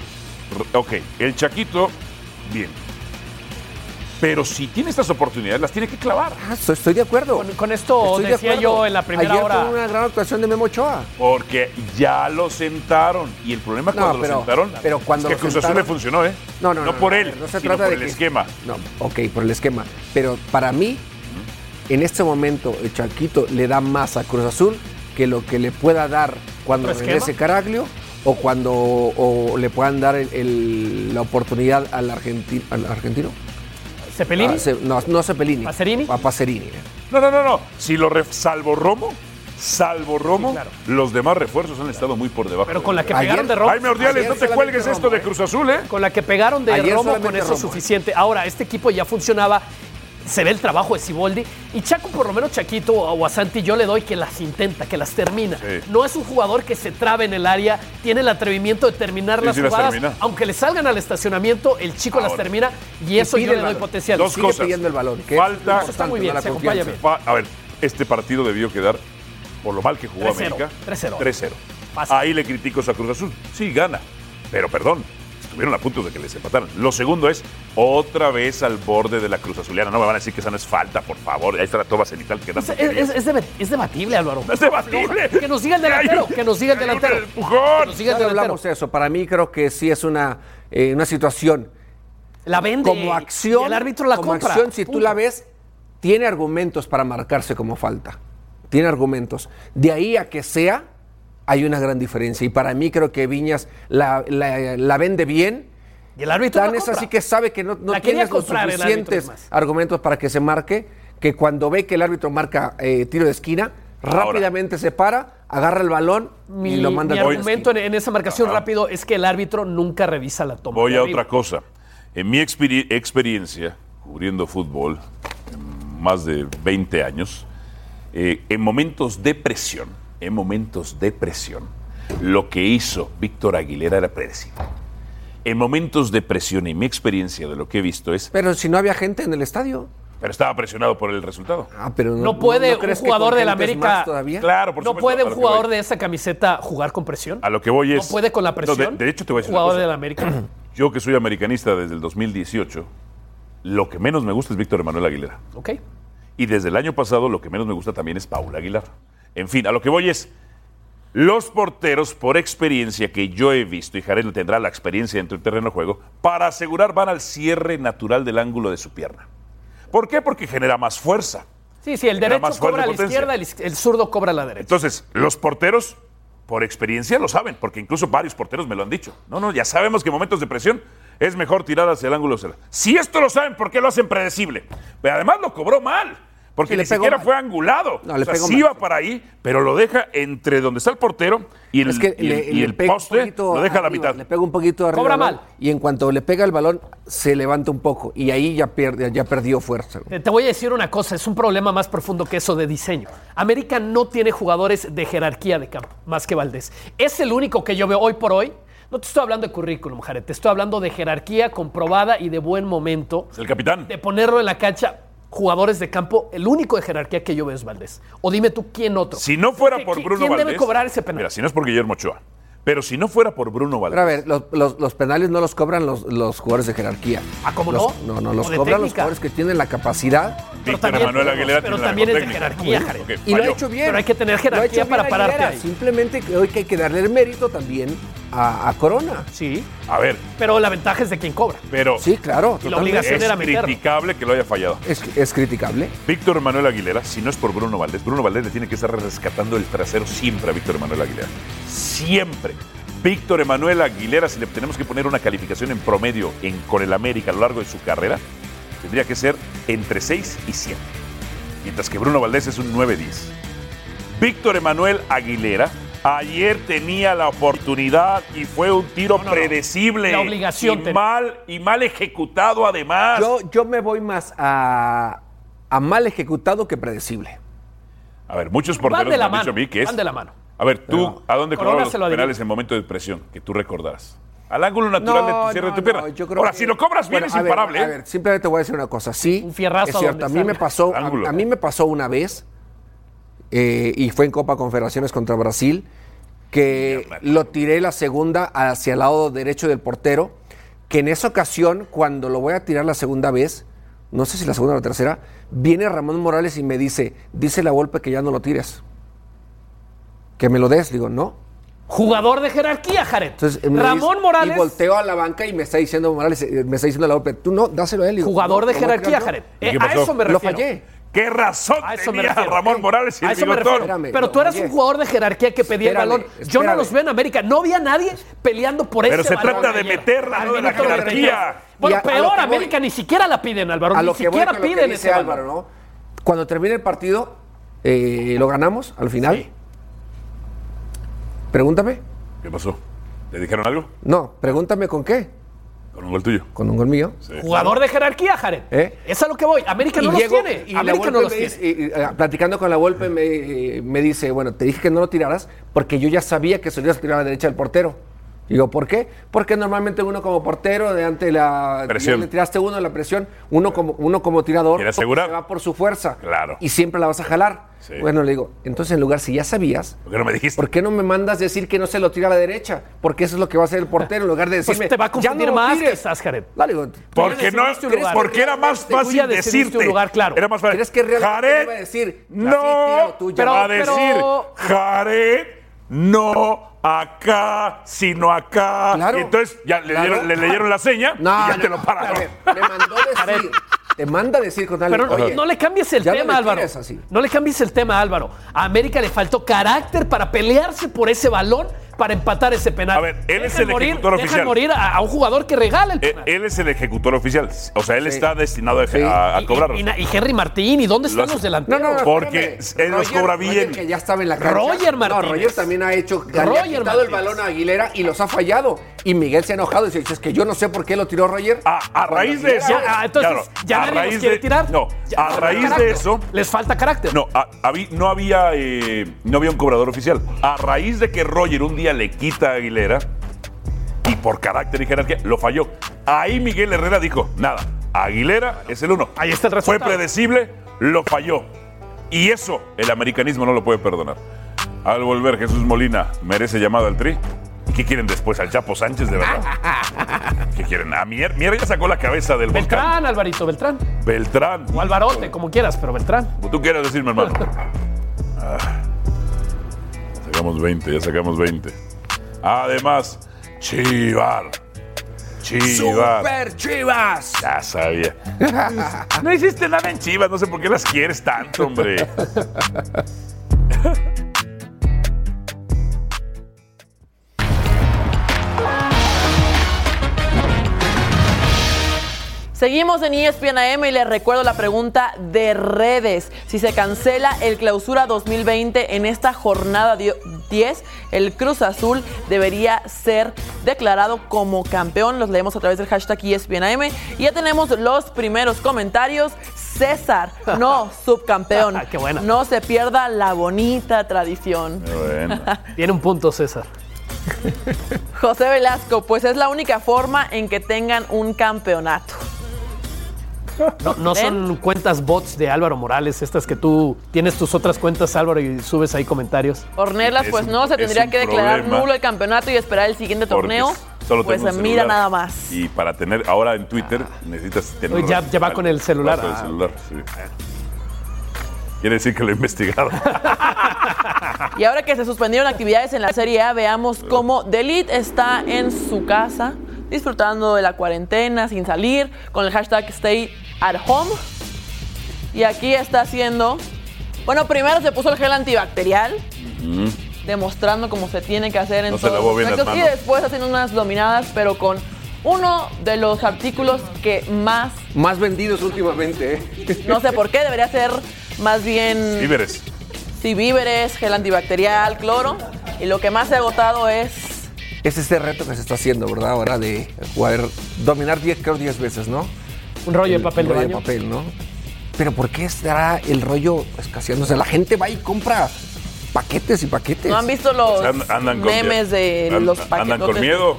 el Chaquito, bien. Pero si tiene estas oportunidades, las tiene que clavar. Estoy de acuerdo. Con esto decía yo en la primera hora. Ayer fue una gran actuación de Memo Ochoa. Porque ya lo sentaron. Y el problema cuando lo sentaron es que Cruz Azul le funcionó, ¿eh? No por él, sino por el esquema. No, por el esquema. Pero para mí, en este momento, el Chaquito le da más a Cruz Azul que lo que le pueda dar cuando regrese Caraglio o le puedan dar la oportunidad al argentino. ¿Cepelini? No Cepelini. ¿Pacerini? A Pacerini. No. Si salvo Romo, claro. Los demás refuerzos han estado muy por debajo. Pero con la que pegaron de Romo. Jaime Ordiales, no te cuelgues esto de Cruz Azul, ¿eh? Con la que pegaron de Romo, con eso es suficiente. Ahora, este equipo ya funcionaba. Se ve el trabajo de Siboldi. Y Chaco, por lo menos Chaquito o a Santi, yo le doy que las intenta, que las termina. Sí. No es un jugador que se trabe en el área, tiene el atrevimiento de terminar las jugadas. Aunque le salgan al estacionamiento, el chico las termina y eso yo le doy potencial. Dos cosas. Pidiendo el balón. Falta. Está muy bien, se acompaña bien. A ver, este partido debió quedar, por lo mal que jugó 3-0. América, 3-0. Ahí le critico a Cruz Azul. Sí, gana. Pero perdón. Estuvieron a punto de que les empataran. Lo segundo es otra vez al borde de la Cruz Azuliana. No me van a decir que esa no es falta, por favor. Ahí está la toba cenital. Es debatible, Álvaro. ¿Es debatible? Que nos diga el delantero. Que nos diga el delantero. Ya hablamos de eso. Para mí creo que sí es una situación. La vende. Como acción. Y el árbitro la compra. Acción, si tú la ves, tiene argumentos para marcarse como falta. Tiene argumentos. De ahí a que sea, hay una gran diferencia. Y para mí creo que Viñas la vende bien. Y el árbitro Tan es así que sabe que no tiene los suficientes argumentos para que se marque, que cuando ve que el árbitro marca tiro de esquina, rápidamente se para, agarra el balón y lo manda. Mi argumento en esa marcación rápido es que el árbitro nunca revisa la toma. Voy a otra cosa. En mi experiencia, cubriendo fútbol, más de 20 años, en momentos de presión, lo que hizo Víctor Aguilera era predecible. En momentos de presión, y mi experiencia de lo que he visto es... Pero si no había gente en el estadio. Pero estaba presionado por el resultado. Pero no puede un jugador del América... Claro, por supuesto. ¿No puede un jugador de esa camiseta jugar con presión? A lo que voy es... ¿No puede con la presión? No, de hecho te voy a decir un jugador una cosa. del América. Yo que soy americanista desde el 2018, lo que menos me gusta es Víctor Emanuel Aguilera. Ok. Y desde el año pasado lo que menos me gusta también es Paul Aguilar. En fin, a lo que voy es, los porteros, por experiencia que yo he visto, y Jared tendrá la experiencia dentro del terreno de juego, para asegurar van al cierre natural del ángulo de su pierna. ¿Por qué? Porque genera más fuerza. Sí, el derecho cobra a la izquierda, el zurdo cobra a la derecha. Entonces, los porteros, por experiencia, lo saben, porque incluso varios porteros me lo han dicho. No, ya sabemos que en momentos de presión es mejor tirar hacia el ángulo. Si esto lo saben, ¿por qué lo hacen predecible? Pero además lo cobró mal. Porque ni siquiera fue angulado. Sí iba para ahí, pero lo deja entre donde está el portero y el poste, lo deja a la mitad. Le pega un poquito arriba. Cobra mal. Y en cuanto le pega el balón, se levanta un poco. Y ahí ya perdió fuerza. Te voy a decir una cosa, es un problema más profundo que eso de diseño. América no tiene jugadores de jerarquía de campo, más que Valdés. Es el único que yo veo hoy por hoy. No te estoy hablando de currículum, Jared. Te estoy hablando de jerarquía comprobada y de buen momento. Es el capitán. De ponerlo en la cancha. Jugadores de campo, el único de jerarquía que yo veo es Valdés. O dime tú, ¿quién otro? Si no fuera por Bruno Valdés... ¿Quién debe cobrar ese penal? Mira, si no es por Guillermo Ochoa. Pero si no fuera por Bruno Valdés... Pero a ver, los penales no los cobran los jugadores de jerarquía. ¿Ah, cómo no? No, los cobran los jugadores que tienen la capacidad. Víctor Emanuel Aguilera pero también es de jerarquía, Jared. Okay, y lo ha hecho bien. Pero hay que tener jerarquía para pararte ahí. Simplemente hoy que hay que darle el mérito también a Corona. Sí. A ver. Pero la ventaja es de quien cobra. Pero sí, claro. Y la obligación era meterlo. Es criticable que lo haya fallado. Es criticable. Víctor Emanuel Aguilera, si no es por Bruno Valdés le tiene que estar rescatando el trasero siempre a Víctor Emanuel Aguilera. Siempre. Víctor Emanuel Aguilera, si le tenemos que poner una calificación en promedio con el América a lo largo de su carrera, tendría que ser entre 6 y 7. Mientras que Bruno Valdés es un 9-10. Víctor Emanuel Aguilera ayer tenía la oportunidad y fue un tiro predecible. La obligación y mal ejecutado además. Yo me voy más a mal ejecutado que predecible. A ver, muchos porteros me han dicho a mí que es... Van de la mano. A ver, tú, ¿a dónde cobrabas los penales en en momento de presión? Que tú recordarás. Al ángulo natural de tu cierre de tu pierna. Ahora, si lo cobras bien, es imparable. A ver, simplemente voy a decir una cosa. Sí, un fierrazo es cierto. A mí me pasó una vez, y fue en Copa Confederaciones contra Brasil, que lo tiré la segunda hacia el lado derecho del portero, que en esa ocasión, cuando lo voy a tirar la segunda vez, no sé si la segunda o la tercera, viene Ramón Morales y me dice la Volpe que ya no lo tires. Que me lo des, digo, no. Jugador de jerarquía, Jared. Entonces, Ramón Morales. Y volteo a la banca y me está diciendo Morales, me está diciendo la Volpe, tú no, dáselo a él. Digo, jugador de jerarquía, Jared. A eso me refiero. Lo fallé. ¿Qué razón tenía Ramón Morales y el bigotón? Pero tú eras un jugador de jerarquía que pedía el balón. Yo no los veo en América. No había nadie peleando por ese balón. Pero se trata de meterla, no de la jerarquía. Bueno, peor, América ni siquiera la piden, Álvaro. Ni siquiera piden ese Álvaro, ¿no? Cuando termine el partido, lo ganamos al final. Sí. Pregúntame. ¿Qué pasó? ¿Le dijeron algo? No, pregúntame con qué. ¿Con un gol tuyo? Con un gol mío. Sí. Jugador de jerarquía, Jared. Es a lo que voy. América no los tiene. América no los tiene. Platicando con la Volpe me dice, bueno, te dije que no lo tiraras porque yo ya sabía que solías tirar a la derecha del portero. Digo, ¿por qué? Porque normalmente uno como portero, ante la presión, le tiraste uno en la presión, uno como tirador, se va por su fuerza. Claro. Y siempre la vas a jalar. Sí. Bueno, le digo, entonces en lugar, si ya sabías, ¿por qué no me dijiste? ¿Por qué no me mandas decir que no se lo tira a la derecha? Porque eso es lo que va a hacer el portero, en lugar de decirme, pues te va a confundir más que estás, Jared. Dale, porque era más fácil decirte. Un lugar, claro. Era más fácil. ¿Crees que realmente Jared, iba a decir? No, va a decir, Jared, no acá, sino acá. Claro, y entonces ya le leyeron la seña y ya te lo pararon. Me mandó decir. Te manda a decir con tal. Pero no le cambies el tema, Álvaro. No le cambies el tema, Álvaro. A América le faltó carácter para pelearse por ese balón, para empatar ese penal. A ver, él es el ejecutor oficial. Dejan morir a un jugador que regala el penal. Él es el ejecutor oficial. O sea, él está destinado a cobrarlo. Y Henry Martín, ¿y dónde están los delanteros? No, porque él los cobra bien. Que ya estaba en la cancha. Roger Martínez. No, Roger también ha quitado el balón a Aguilera y los ha fallado. Y Miguel se ha enojado y dice, es que yo no sé por qué lo tiró Roger. A raíz de eso. Entonces, ya nadie los quiere tirar. No, a raíz de eso. Les falta carácter. No, no había un cobrador oficial. A raíz de que Roger un día le quita a Aguilera y por carácter y jerarquía lo falló. Ahí Miguel Herrera dijo, nada, Aguilera es el uno. Ahí está el resultado. Fue predecible, lo falló. Y eso el americanismo no lo puede perdonar. Al volver, Jesús Molina merece llamado al Tri. ¿Qué quieren después? ¿Al Chapo Sánchez, de verdad? ¿Qué quieren? A Mier ya sacó la cabeza del volcán. Beltrán, Alvarito, Beltrán. Beltrán. O Alvarote, como quieras, pero Beltrán. Como tú quieras decirme, hermano. Ya sacamos 20. Además, Chivar. ¡Super Chivas! Ya sabía. No hiciste nada en Chivas, no sé por qué las quieres tanto, hombre. Seguimos en ESPN AM y les recuerdo la pregunta de redes. Si se cancela el Clausura 2020 en esta jornada 10, el Cruz Azul debería ser declarado como campeón. Los leemos a través del hashtag ESPN AM. Y ya tenemos los primeros comentarios. César, no, subcampeón. Qué buena. No se pierda la bonita tradición. Bueno. Tiene un punto, César. José Velasco, pues es la única forma en que tengan un campeonato. No son cuentas bots de Álvaro Morales, estas que tú tienes tus otras cuentas, Álvaro, y subes ahí comentarios. Ornelas, pues no, se tendría que declarar nulo el campeonato y esperar el siguiente torneo. Pues mira nada más. Y para tener, ahora en Twitter necesitas tener... Ya va con el celular. Con el celular, sí. Quiere decir que lo he investigado. Y ahora que se suspendieron actividades en la Serie A, veamos cómo The Elite está en su casa, disfrutando de la cuarentena, sin salir, con el hashtag Stay at Home. Y aquí está haciendo... Bueno, primero se puso el gel antibacterial, demostrando cómo se tiene que hacer en todos los aspectos. Y después haciendo unas dominadas, pero con uno de los artículos que más vendidos últimamente. No sé por qué, debería ser más bien... Víveres. Sí, víveres, gel antibacterial, cloro. Y lo que más se ha agotado es este reto que se está haciendo, ¿verdad? Ahora de jugar, dominar 10 veces, ¿no? Un rollo de papel de baño. Un rollo de papel, ¿no? Pero ¿por qué estará el rollo escaseando? O sea, la gente va y compra paquetes y paquetes. ¿No han visto los memes de los paquetes? Andan con miedo.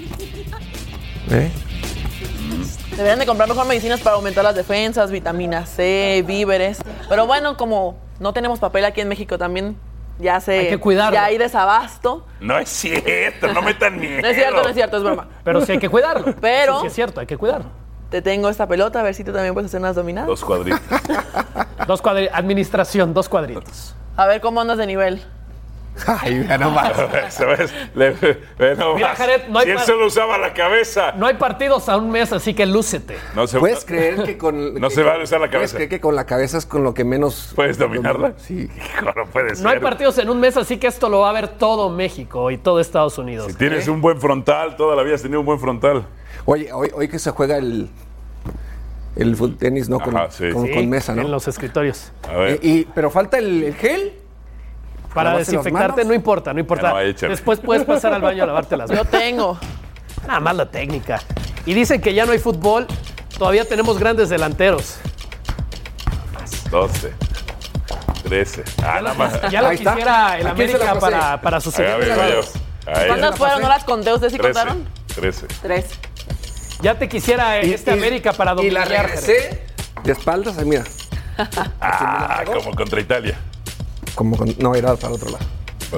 Deberían de comprar mejor medicinas para aumentar las defensas, vitamina C, víveres. Pero bueno, como no tenemos papel aquí en México también, hay que cuidarlo. Ya hay desabasto. No es cierto, no metan miedo. No es cierto, es broma. Pero sí hay que cuidarlo. Pero sí es cierto, hay que cuidarlo. Te tengo esta pelota, a ver si tú también puedes hacer unas dominadas. 2 cuadritos. Administración, 2 cuadritos. A ver cómo andas de nivel. Ay, mira nomás. Mira, Jared, si él solo usaba la cabeza. No hay partidos a un mes, así que lúcete. ¿Puedes creer que con... No se va a usar la cabeza? ¿Puedes creer que con la cabeza es con lo que menos... ¿Puedes dominarla? Sí. Hijo, no puede ser. No hay partidos en un mes, así que esto lo va a ver todo México y todo Estados Unidos. Si tienes un buen frontal, toda la vida has tenido un buen frontal. Oye, hoy que se juega el tenis, ¿no? Con mesa, ¿no? En los escritorios. A ver. Pero falta el gel. Para desinfectarte no importa. No, después puedes pasar al baño a lavarte las manos. Yo tengo. Nada más la técnica. Y dicen que ya no hay fútbol, todavía tenemos grandes delanteros. 12, 13. Nada más. Ya lo quisiera el América para sus equipos. ¿Cuántas fueron? ¿No las conté? ¿Ustedes sí contaron? 13. Ya te quisiera América para dominar. Y la regresé de espaldas, mira. Como contra Italia. No, era para otro lado.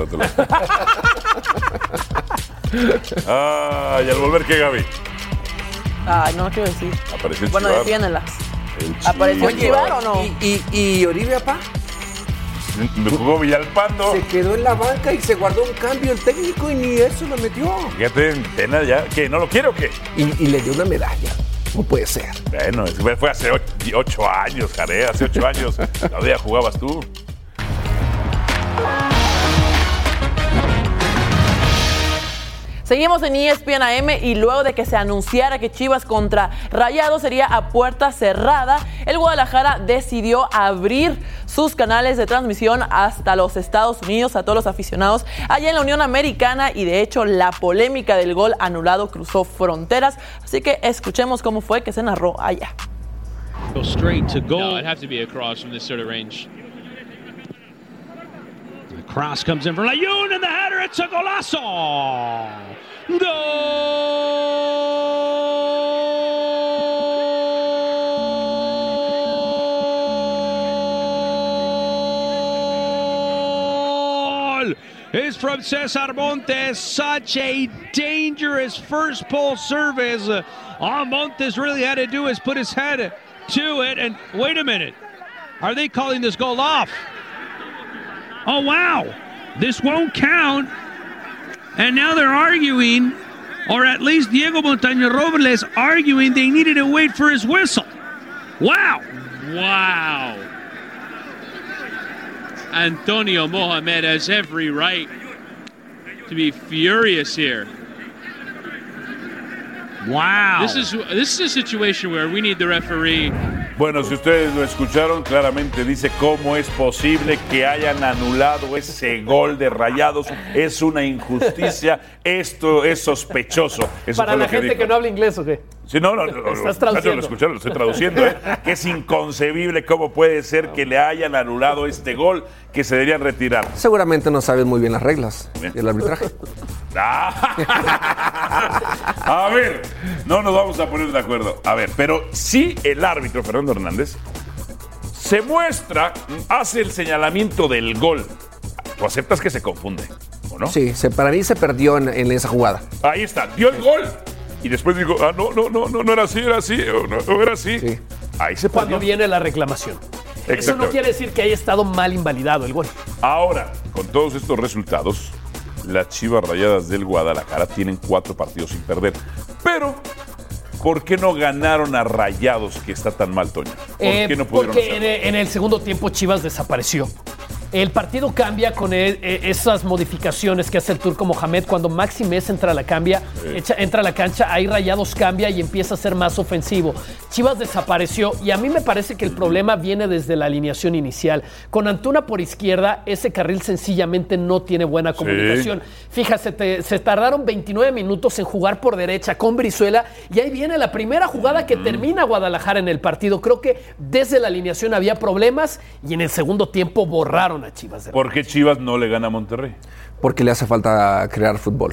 ¿Y al volver qué, Gaby? No quiero decir. Apareció el Bueno, Chivar. defiéndelas. ¿Apareció el Chivar o no? ¿Y Oribe, papá? Jugó Villalpando. Se quedó en la banca y se guardó un cambio el técnico y ni eso lo metió. Fíjate, pena ya. ¿Qué? ¿No lo quiere o qué? Y le dio una medalla. No puede ser. Bueno, fue hace 8 años, Jared. Hace 8 años. Todavía jugabas tú. Seguimos en ESPN AM y luego de que se anunciara que Chivas contra Rayados sería a puerta cerrada, el Guadalajara decidió abrir sus canales de transmisión hasta los Estados Unidos a todos los aficionados allá en la Unión Americana y de hecho la polémica del gol anulado cruzó fronteras, así que escuchemos cómo fue que se narró allá. Go straight to goal. No, it'd have to be a cross from this sort of range. Cross comes in from Layun and the header, it's a golazo! Goal! Is from Cesar Montes, such a dangerous first pole service. All Montes really had to do is put his head to it, and wait a minute, are they calling this goal off? Oh, wow, this won't count. And now they're arguing, or at least Diego Montaño Robles arguing they needed to wait for his whistle. Wow. Wow. Antonio Mohamed has every right to be furious here. Wow. This is a situation where we need the referee. Bueno, si ustedes lo escucharon, claramente dice cómo es posible que hayan anulado ese gol de Rayados. Es una injusticia. Esto es sospechoso. Eso para la gente que no habla inglés, ¿o qué? Sí, no, estás traduciendo. Lo estoy traduciendo, que es inconcebible cómo puede ser que le hayan anulado este gol, que se deberían retirar. Seguramente no sabes muy bien las reglas del arbitraje. A ver, no nos vamos a poner de acuerdo. A ver, pero sí el árbitro, Fernando Hernández, se muestra, hace el señalamiento del gol. ¿Tú aceptas que se confunde, o no? Sí, para mí se perdió en esa jugada. Ahí está, dio el gol. Y después digo, no era así, no era así. Sí. Ahí se perdió. Cuando viene la reclamación. Eso no quiere decir que haya estado mal invalidado el gol. Ahora, con todos estos resultados, las Chivas Rayadas del Guadalajara tienen 4 partidos sin perder. Pero, ¿por qué no ganaron a Rayados, que está tan mal, Toño? ¿Por qué no pudieron hacerlo? Porque en el segundo tiempo Chivas desapareció. El partido cambia con esas modificaciones que hace el turco Mohamed. Cuando Maxi Mesa entra a la cancha, ahí Rayados cambia y empieza a ser más ofensivo. Chivas desapareció y a mí me parece que el problema viene desde la alineación inicial. Con Antuna por izquierda, ese carril sencillamente no tiene buena comunicación. Sí. Fíjate, se tardaron 29 minutos en jugar por derecha con Brizuela y ahí viene la primera jugada que termina Guadalajara en el partido. Creo que desde la alineación había problemas y en el segundo tiempo borraron a Chivas. ¿Por qué Chivas no le gana a Monterrey? Porque le hace falta crear fútbol.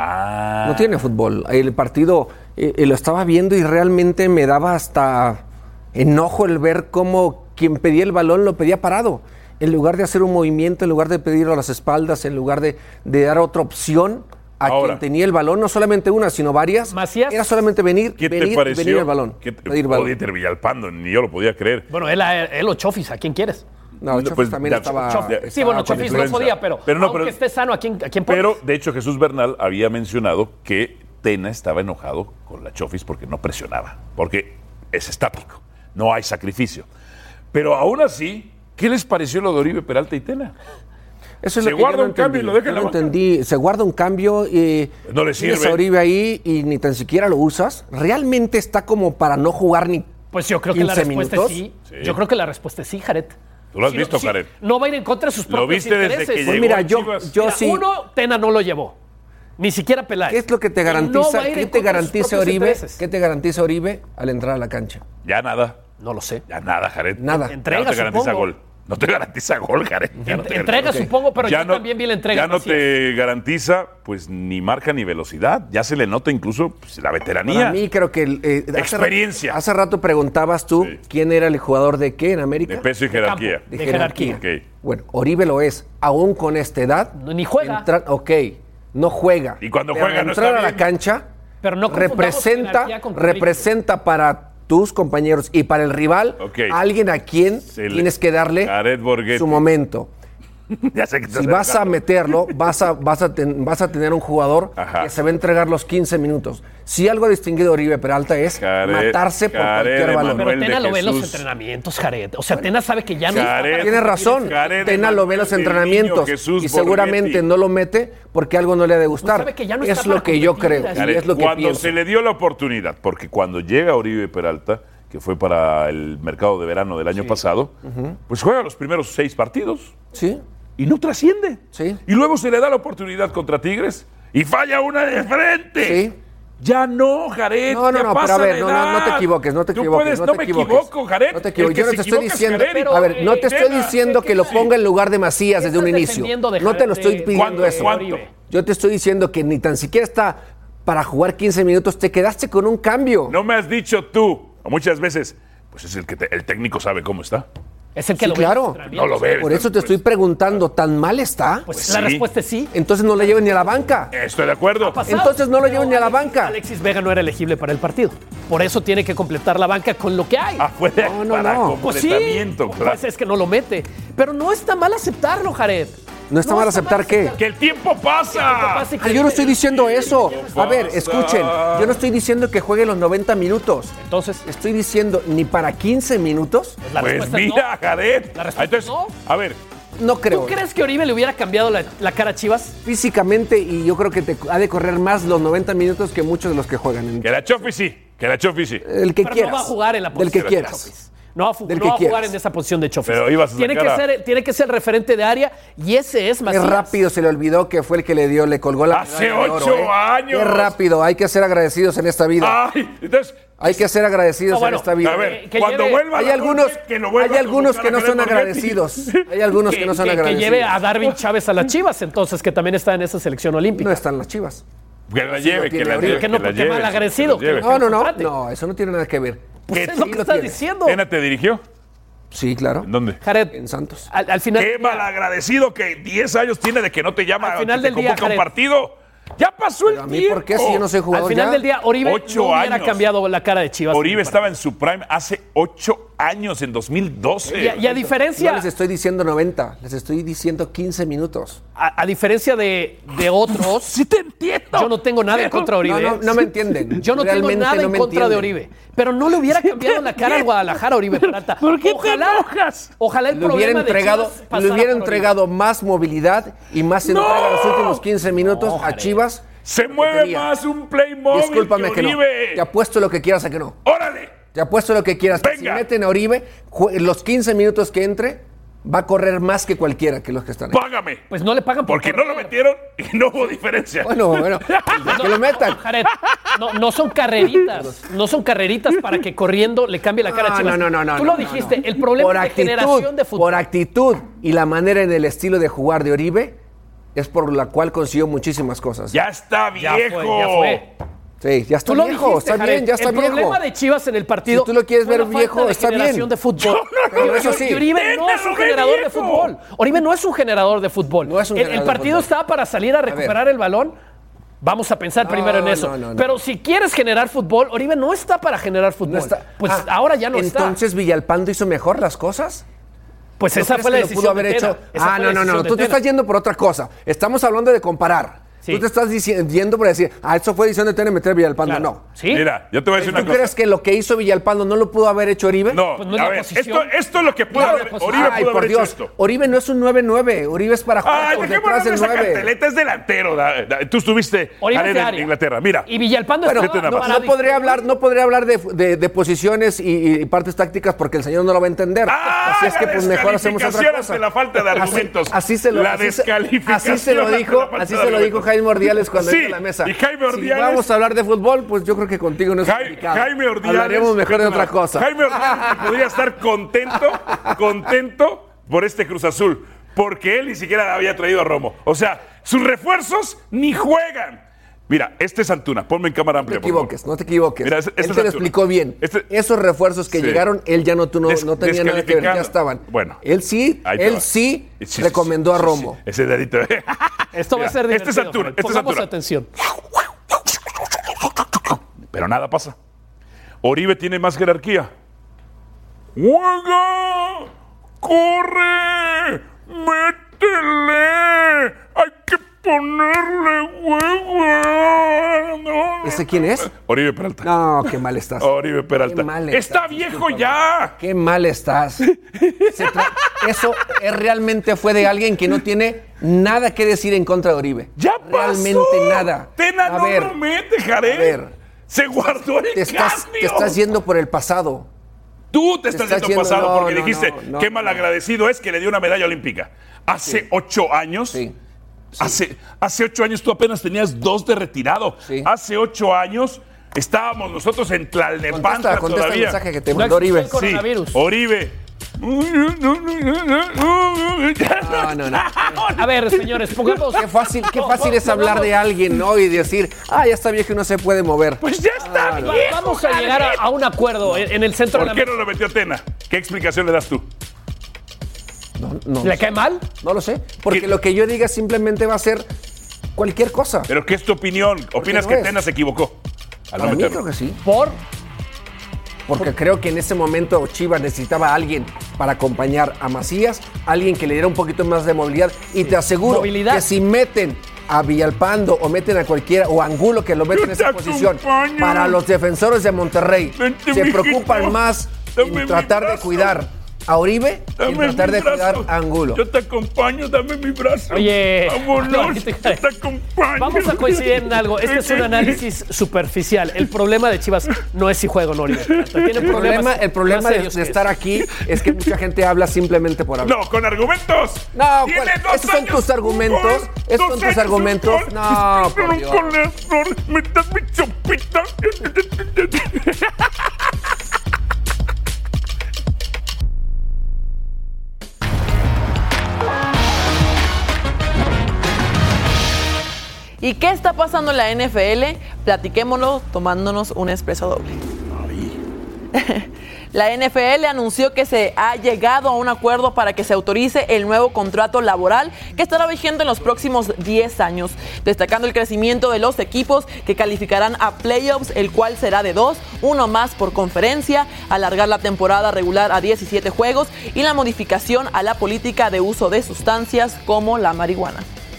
No tiene fútbol. El partido lo estaba viendo y realmente me daba hasta enojo el ver cómo quien pedía el balón lo pedía parado. En lugar de hacer un movimiento, en lugar de pedirlo a las espaldas, en lugar de dar otra opción a quien tenía el balón, no solamente una, sino varias. Macías. Era solamente venir el balón. Pedir balón. Dieter Villalpando, ni yo lo podía creer. Bueno, él o Chofis, ¿a quién quieres? No, Chofis pues, también estaba... Sí, bueno, Chofis no podía, pero aunque esté sano, ¿a quién pones? Pero, de hecho, Jesús Bernal había mencionado que Tena estaba enojado con la Chofis porque no presionaba, porque es estático, no hay sacrificio. Pero aún así, ¿qué les pareció lo de Oribe Peralta y Tena? Eso es se guarda un cambio y lo deja en la banca. Se guarda un cambio y no le sirve. A Oribe ahí y ni tan siquiera lo usas. ¿Realmente está como para no jugar ni Pues yo creo que la respuesta es sí. Yo creo que la respuesta es sí, Jared. ¿Tú lo has visto, Jared? No va a ir en contra de sus propios intereses. ¿Lo viste desde que pues llegó mira, yo sí. Uno, Tena no lo llevó. Ni siquiera Peláez. ¿Qué es lo que te garantiza? ¿Qué te garantiza Oribe? ¿Qué te garantiza Oribe al entrar a la cancha? Ya nada. No lo sé. Ya nada, Jared. Nada. Entrega, no te garantiza supongo. gol. No te garantiza gol, Jared. Entrega, supongo, pero yo también vi la entrega. Ya no te garantiza, pues, ni marca ni velocidad. Ya se le nota incluso pues, la veteranía. Para mí creo que... experiencia. Hace rato preguntabas tú quién era el jugador de qué en América. De peso y jerarquía. De jerarquía. Okay. Bueno, Oribe lo es. Aún con esta edad... Ni juega. No juega. Y cuando juega no está entrar a la cancha, pero no representa para tus compañeros y para el rival alguien a quien tienes que darle su momento. Ya sé que si vas a meterlo, vas a tener un jugador que se va a entregar los 15 minutos. Si algo ha distinguido Oribe Peralta es matarse por cualquier balón. Pero Tena lo ve en los entrenamientos, Jared. O sea, Tena sabe que ya no... Tiene razón. Tena lo ve en los entrenamientos y seguramente no lo mete porque algo no le ha de gustar. Es lo que yo creo. Es lo que cuando pienso. se le dio la oportunidad, porque cuando llega Oribe Peralta, que fue para el mercado de verano del año pasado, pues juega los primeros 6 partidos. Sí. Y no trasciende. Sí. Y luego se le da la oportunidad contra Tigres y falla una de frente. Sí. Ya no, Jared. No, pero a ver, no te equivoques, no te equivoques. No me equivoco, Jared. No te equivoques. Yo no te estoy diciendo, a ver, no te estoy diciendo que lo ponga en lugar de Macías desde un inicio. No te lo estoy pidiendo eso. ¿Cuánto? Yo te estoy diciendo que ni tan siquiera está para jugar 15 minutos, te quedaste con un cambio. No me has dicho tú, muchas veces, pues es el que el técnico sabe cómo está. Es el que lo ve. Claro. No lo ve. Por eso te estoy preguntando, ¿tan mal está? Pues la respuesta es sí. Entonces no le lleven ni a la banca. Estoy de acuerdo. Entonces no lo lleven ni a la banca. Alexis Vega no era elegible para el partido. Por eso tiene que completar la banca con lo que hay. Para completamiento, pues sí, pues es que no lo mete. Pero no está mal aceptarlo, Jared. ¿No está mal aceptar qué? ¡Que el tiempo pasa! Yo no estoy diciendo eso. A ver, escuchen. Yo no estoy diciendo que juegue los 90 minutos. Entonces, estoy diciendo ni para 15 minutos. Pues mira, Jared. Entonces, no. A ver. No creo. ¿Tú crees que Oribe le hubiera cambiado la cara a Chivas? Físicamente, y yo creo que te ha de correr más los 90 minutos que muchos de los que juegan. Que la Chofis sí. El que pero quieras. no va a jugar en la posición. Del que quieras. No va a jugar en esa posición de Chofis. Pero ibas a tiene que ser referente de área y ese es Macías. Qué rápido se le olvidó que fue el que le colgó la hace 8 años. Qué rápido, hay que ser agradecidos en esta vida. Ay, entonces, hay que ser agradecidos en esta vida. A ver, cuando vuelva hay algunos que no son agradecidos. Hay algunos que no son agradecidos. Que lleve a Darwin Chávez a las Chivas, entonces, que también está en esa selección olímpica. No están las Chivas. Que la lleve, que la lleve. Que no, porque mal agradecido. No, eso no tiene nada que ver. Pues es lo que estás diciendo. ¿Tena te dirigió? Sí, claro. ¿En dónde? Jared, en Santos. Al final. Qué malagradecido que 10 años tiene de que no te llama al final que te convoca un partido. Ya pasó el tiempo. ¿Por qué si yo no soy jugador? Al final del día, Oribe no hubiera cambiado la cara de Chivas. Oribe estaba en su prime hace 8 años, en 2012. Y a diferencia... No les estoy diciendo 90, les estoy diciendo 15 minutos. A diferencia de otros... ¡Sí te entiendo! Yo no tengo nada en contra de Oribe. No me entienden. Yo no tengo nada en contra de Oribe. Pero no le hubiera cambiado la cara al Guadalajara, Oribe Peralta. ¿Por qué te enojas? Ojalá el problema de Chivas le hubiera entregado más movilidad y más entrega los últimos 15 minutos a Chivas. Se mueve más un play móvil. Discúlpame que no. Te apuesto lo que quieras a que no. ¡Órale! Te apuesto lo que quieras. Venga. Si meten a Oribe, los 15 minutos que entre, va a correr más que cualquiera que los que están ahí. ¡Págame! Pues no le pagan por porque correr. ¿eh? no lo metieron y no hubo diferencia. Bueno, que lo metan. Jared, no son carreritas. No son carreritas para que corriendo le cambie la cara a Chivas. No. Tú lo dijiste, el problema de generación de fútbol. Por actitud y la manera en el estilo de jugar de Oribe, es por la cual consiguió muchísimas cosas. Ya está viejo. Ya fue. Sí, ya está Tú lo viejo. dijiste, Está Jared, bien, ya está viejo. El problema de Chivas en el partido. Si tú lo quieres ver fue la viejo, falta de está bien. generación de fútbol. Pero eso sí. Y Oribe no es un generador de fútbol. Oribe no es un generador de fútbol. No es un generador el partido de fútbol. está para salir a recuperar el balón. Vamos a pensar primero en eso. No. Pero si quieres generar fútbol, Oribe no está para generar fútbol. Pues ahora ya no está. Entonces, ¿Villalpando hizo mejor las cosas? Pues esa fue la decisión pudo haber de Tena. hecho. No. Tú te estás yendo por otra cosa. Estamos hablando de comparar. Sí. Tú te estás yendo por decir, eso fue decisión de Tena meter a Villalpando. Claro. No. ¿Sí? Mira, yo te voy a decir una cosa. ¿Tú crees que lo que hizo Villalpando no lo pudo haber hecho Oribe? No, Pues no es a la ver, posición. esto es lo que pudo haber. Oribe pudo haber hecho esto. Oribe no es un 9-9. Oribe es para jugar por detrás del 9. Carteleta es delantero. Tú estuviste en Inglaterra. Mira. Y Villalpando no podría hablar de posiciones y partes tácticas porque el señor no lo va a entender. Así es que pues mejor hacemos otra cosa. La falta de argumentos. Así se lo dijo Jaime Ordiales cuando sí, la mesa. Y Jaime Ordiales, si vamos a hablar de fútbol, pues yo creo que contigo no es complicado. Jaime Ordiales, hablaremos mejor de otra cosa. Jaime Ordiales podría estar contento por este Cruz Azul, porque él ni siquiera había traído a Romo. O sea, sus refuerzos ni juegan. Mira, este es Antuna. Ponme en cámara amplia. No te equivoques. Mira, él te lo explicó bien. Esos refuerzos que llegaron, él ya no tenía nada que ver, ya estaban. Bueno. Él sí recomendó a Romo. Ese dedito. Esto va a ser divertido. Este es Antuna. Pongamos atención. Pero nada pasa. Oribe tiene más jerarquía. ¡Juega! ¡Corre! ¡Métele! ¡Hay que ponerle huevo! No. ¿Ese quién es? Oribe Peralta. No, qué mal estás. Oribe Peralta. Qué mal ¡Está viejo ya! Qué mal estás. Eso realmente fue de alguien que no tiene nada que decir en contra de Oribe. ¡Ya pasó! Realmente nada. Tena no lo mete, Jared. A ver. Se guardó el cambio. Te estás yendo por el pasado. Tú te estás yendo pasado porque dijiste qué mal no. agradecido es que le dio una medalla olímpica. Hace 8 años. Sí. Hace 8 años tú apenas tenías 2 de retirado. Sí. Hace 8 años estábamos nosotros en Tlalnepantla contesta todavía. el mensaje que te mandó Oribe. Sí, Oribe. No. A ver, señores, pongamos... Qué fácil es hablar de alguien, ¿no? Y decir, ya está viejo y no se puede mover. Pues ya está viejo. Vamos a llegar a un acuerdo en el centro de la mesa. ¿Por qué no lo metió Tena? ¿Qué explicación le das tú? No ¿Le cae mal? No lo sé. Porque lo que yo diga simplemente va a ser cualquier cosa. ¿Pero qué es tu opinión? ¿Opinas que Tena se equivocó? Para mí creo que sí. Porque creo que en ese momento Chivas necesitaba a alguien para acompañar a Macías, alguien que le diera un poquito más de movilidad. Y te aseguro que si meten a Villalpando o meten a cualquiera, o a Angulo que lo meten en esa posición, para los defensores de Monterrey, se preocupan más en tratar de cuidar a Oribe y tratar de cuidar a Angulo. Yo te acompaño, dame mi brazo. Oye, vámonos, yo te acompaño. Vamos a coincidir en algo. Este es un análisis superficial. El problema de Chivas no es si juega o no Oribe. El problema de estar aquí es que mucha gente habla simplemente por hablar. No, con argumentos. No, esos son tus argumentos. Esos son tus argumentos. No, por Dios. Con error, me das mi chopita. ¿Y qué está pasando en la NFL? Platiquémoslo tomándonos un espresso doble. La NFL anunció que se ha llegado a un acuerdo para que se autorice el nuevo contrato laboral que estará vigente en los próximos 10 años, destacando el crecimiento de los equipos que calificarán a playoffs, el cual será de 2, uno más por conferencia, alargar la temporada regular a 17 juegos y la modificación a la política de uso de sustancias como la marihuana.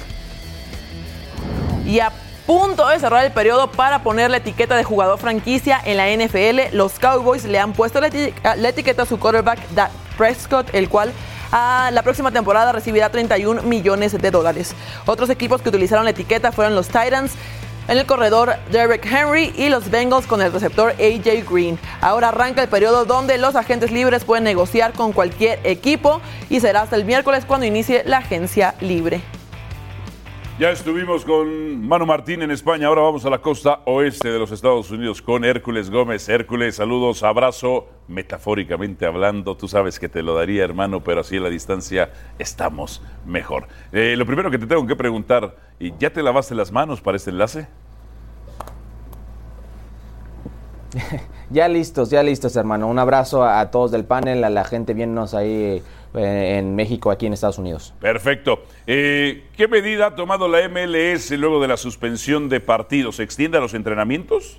Y a punto de cerrar el periodo para poner la etiqueta de jugador franquicia en la NFL, los Cowboys le han puesto la etiqueta a su quarterback Dak Prescott, el cual la próxima temporada recibirá $31 millones. Otros equipos que utilizaron la etiqueta fueron los Titans, en el corredor Derrick Henry, y los Bengals con el receptor AJ Green. Ahora arranca el periodo donde los agentes libres pueden negociar con cualquier equipo y será hasta el miércoles cuando inicie la agencia libre. Ya estuvimos con Manu Martín en España, ahora vamos a la costa oeste de los Estados Unidos con Hércules Gómez. Hércules, saludos, abrazo, metafóricamente hablando, tú sabes que te lo daría, hermano, pero así a la distancia estamos mejor. Lo primero que te tengo que preguntar, ¿ya te lavaste las manos para este enlace? Ya listos, hermano. Un abrazo a todos del panel, a la gente viéndonos ahí en México, aquí en Estados Unidos. Perfecto. ¿Qué medida ha tomado la MLS luego de la suspensión de partidos? ¿Se extiende a los entrenamientos?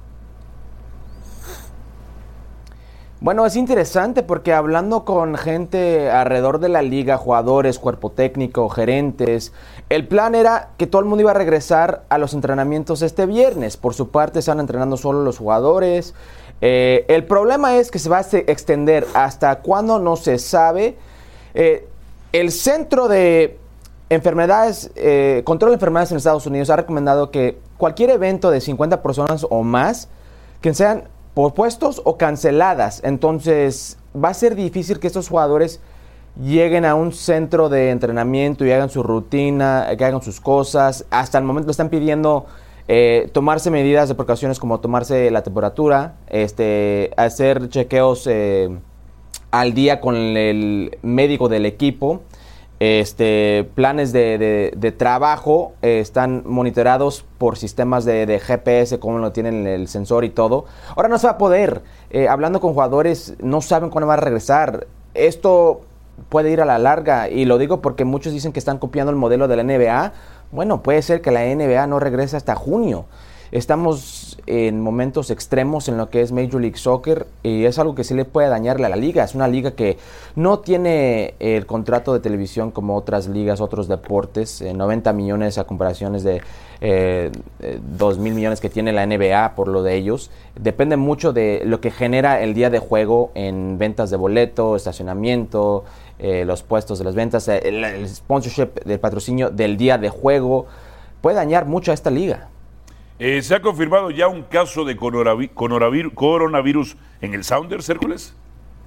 Bueno, es interesante porque hablando con gente alrededor de la liga, jugadores, cuerpo técnico, gerentes, el plan era que todo el mundo iba a regresar a los entrenamientos este viernes. Por su parte, están entrenando solo los jugadores. El problema es que se va a extender hasta cuándo no se sabe. El Centro de Enfermedades, Control de Enfermedades en Estados Unidos ha recomendado que cualquier evento de 50 personas o más que sean pospuestos o canceladas. Entonces va a ser difícil que estos jugadores lleguen a un centro de entrenamiento y hagan su rutina, que hagan sus cosas. Hasta el momento están pidiendo tomarse medidas de precauciones como tomarse la temperatura, hacer chequeos al día con el médico del equipo. Planes de trabajo están monitoreados por sistemas de GPS, como lo tienen el sensor y todo. Ahora no se va a poder. Hablando con jugadores, no saben cuándo va a regresar. Esto puede ir a la larga, y lo digo porque muchos dicen que están copiando el modelo de la NBA. Bueno, puede ser que la NBA no regrese hasta junio. Estamos en momentos extremos en lo que es Major League Soccer, y es algo que sí le puede dañarle a la liga. Es una liga que no tiene el contrato de televisión como otras ligas, otros deportes, 90 millones a comparaciones de 2,000 millones que tiene la NBA por lo de ellos. Depende mucho de lo que genera el día de juego en ventas de boleto, estacionamiento, los puestos de las ventas, el sponsorship del patrocinio del día de juego. Puede dañar mucho a esta liga. ¿Se ha confirmado ya un caso de coronavirus en el Sounders, Hércules?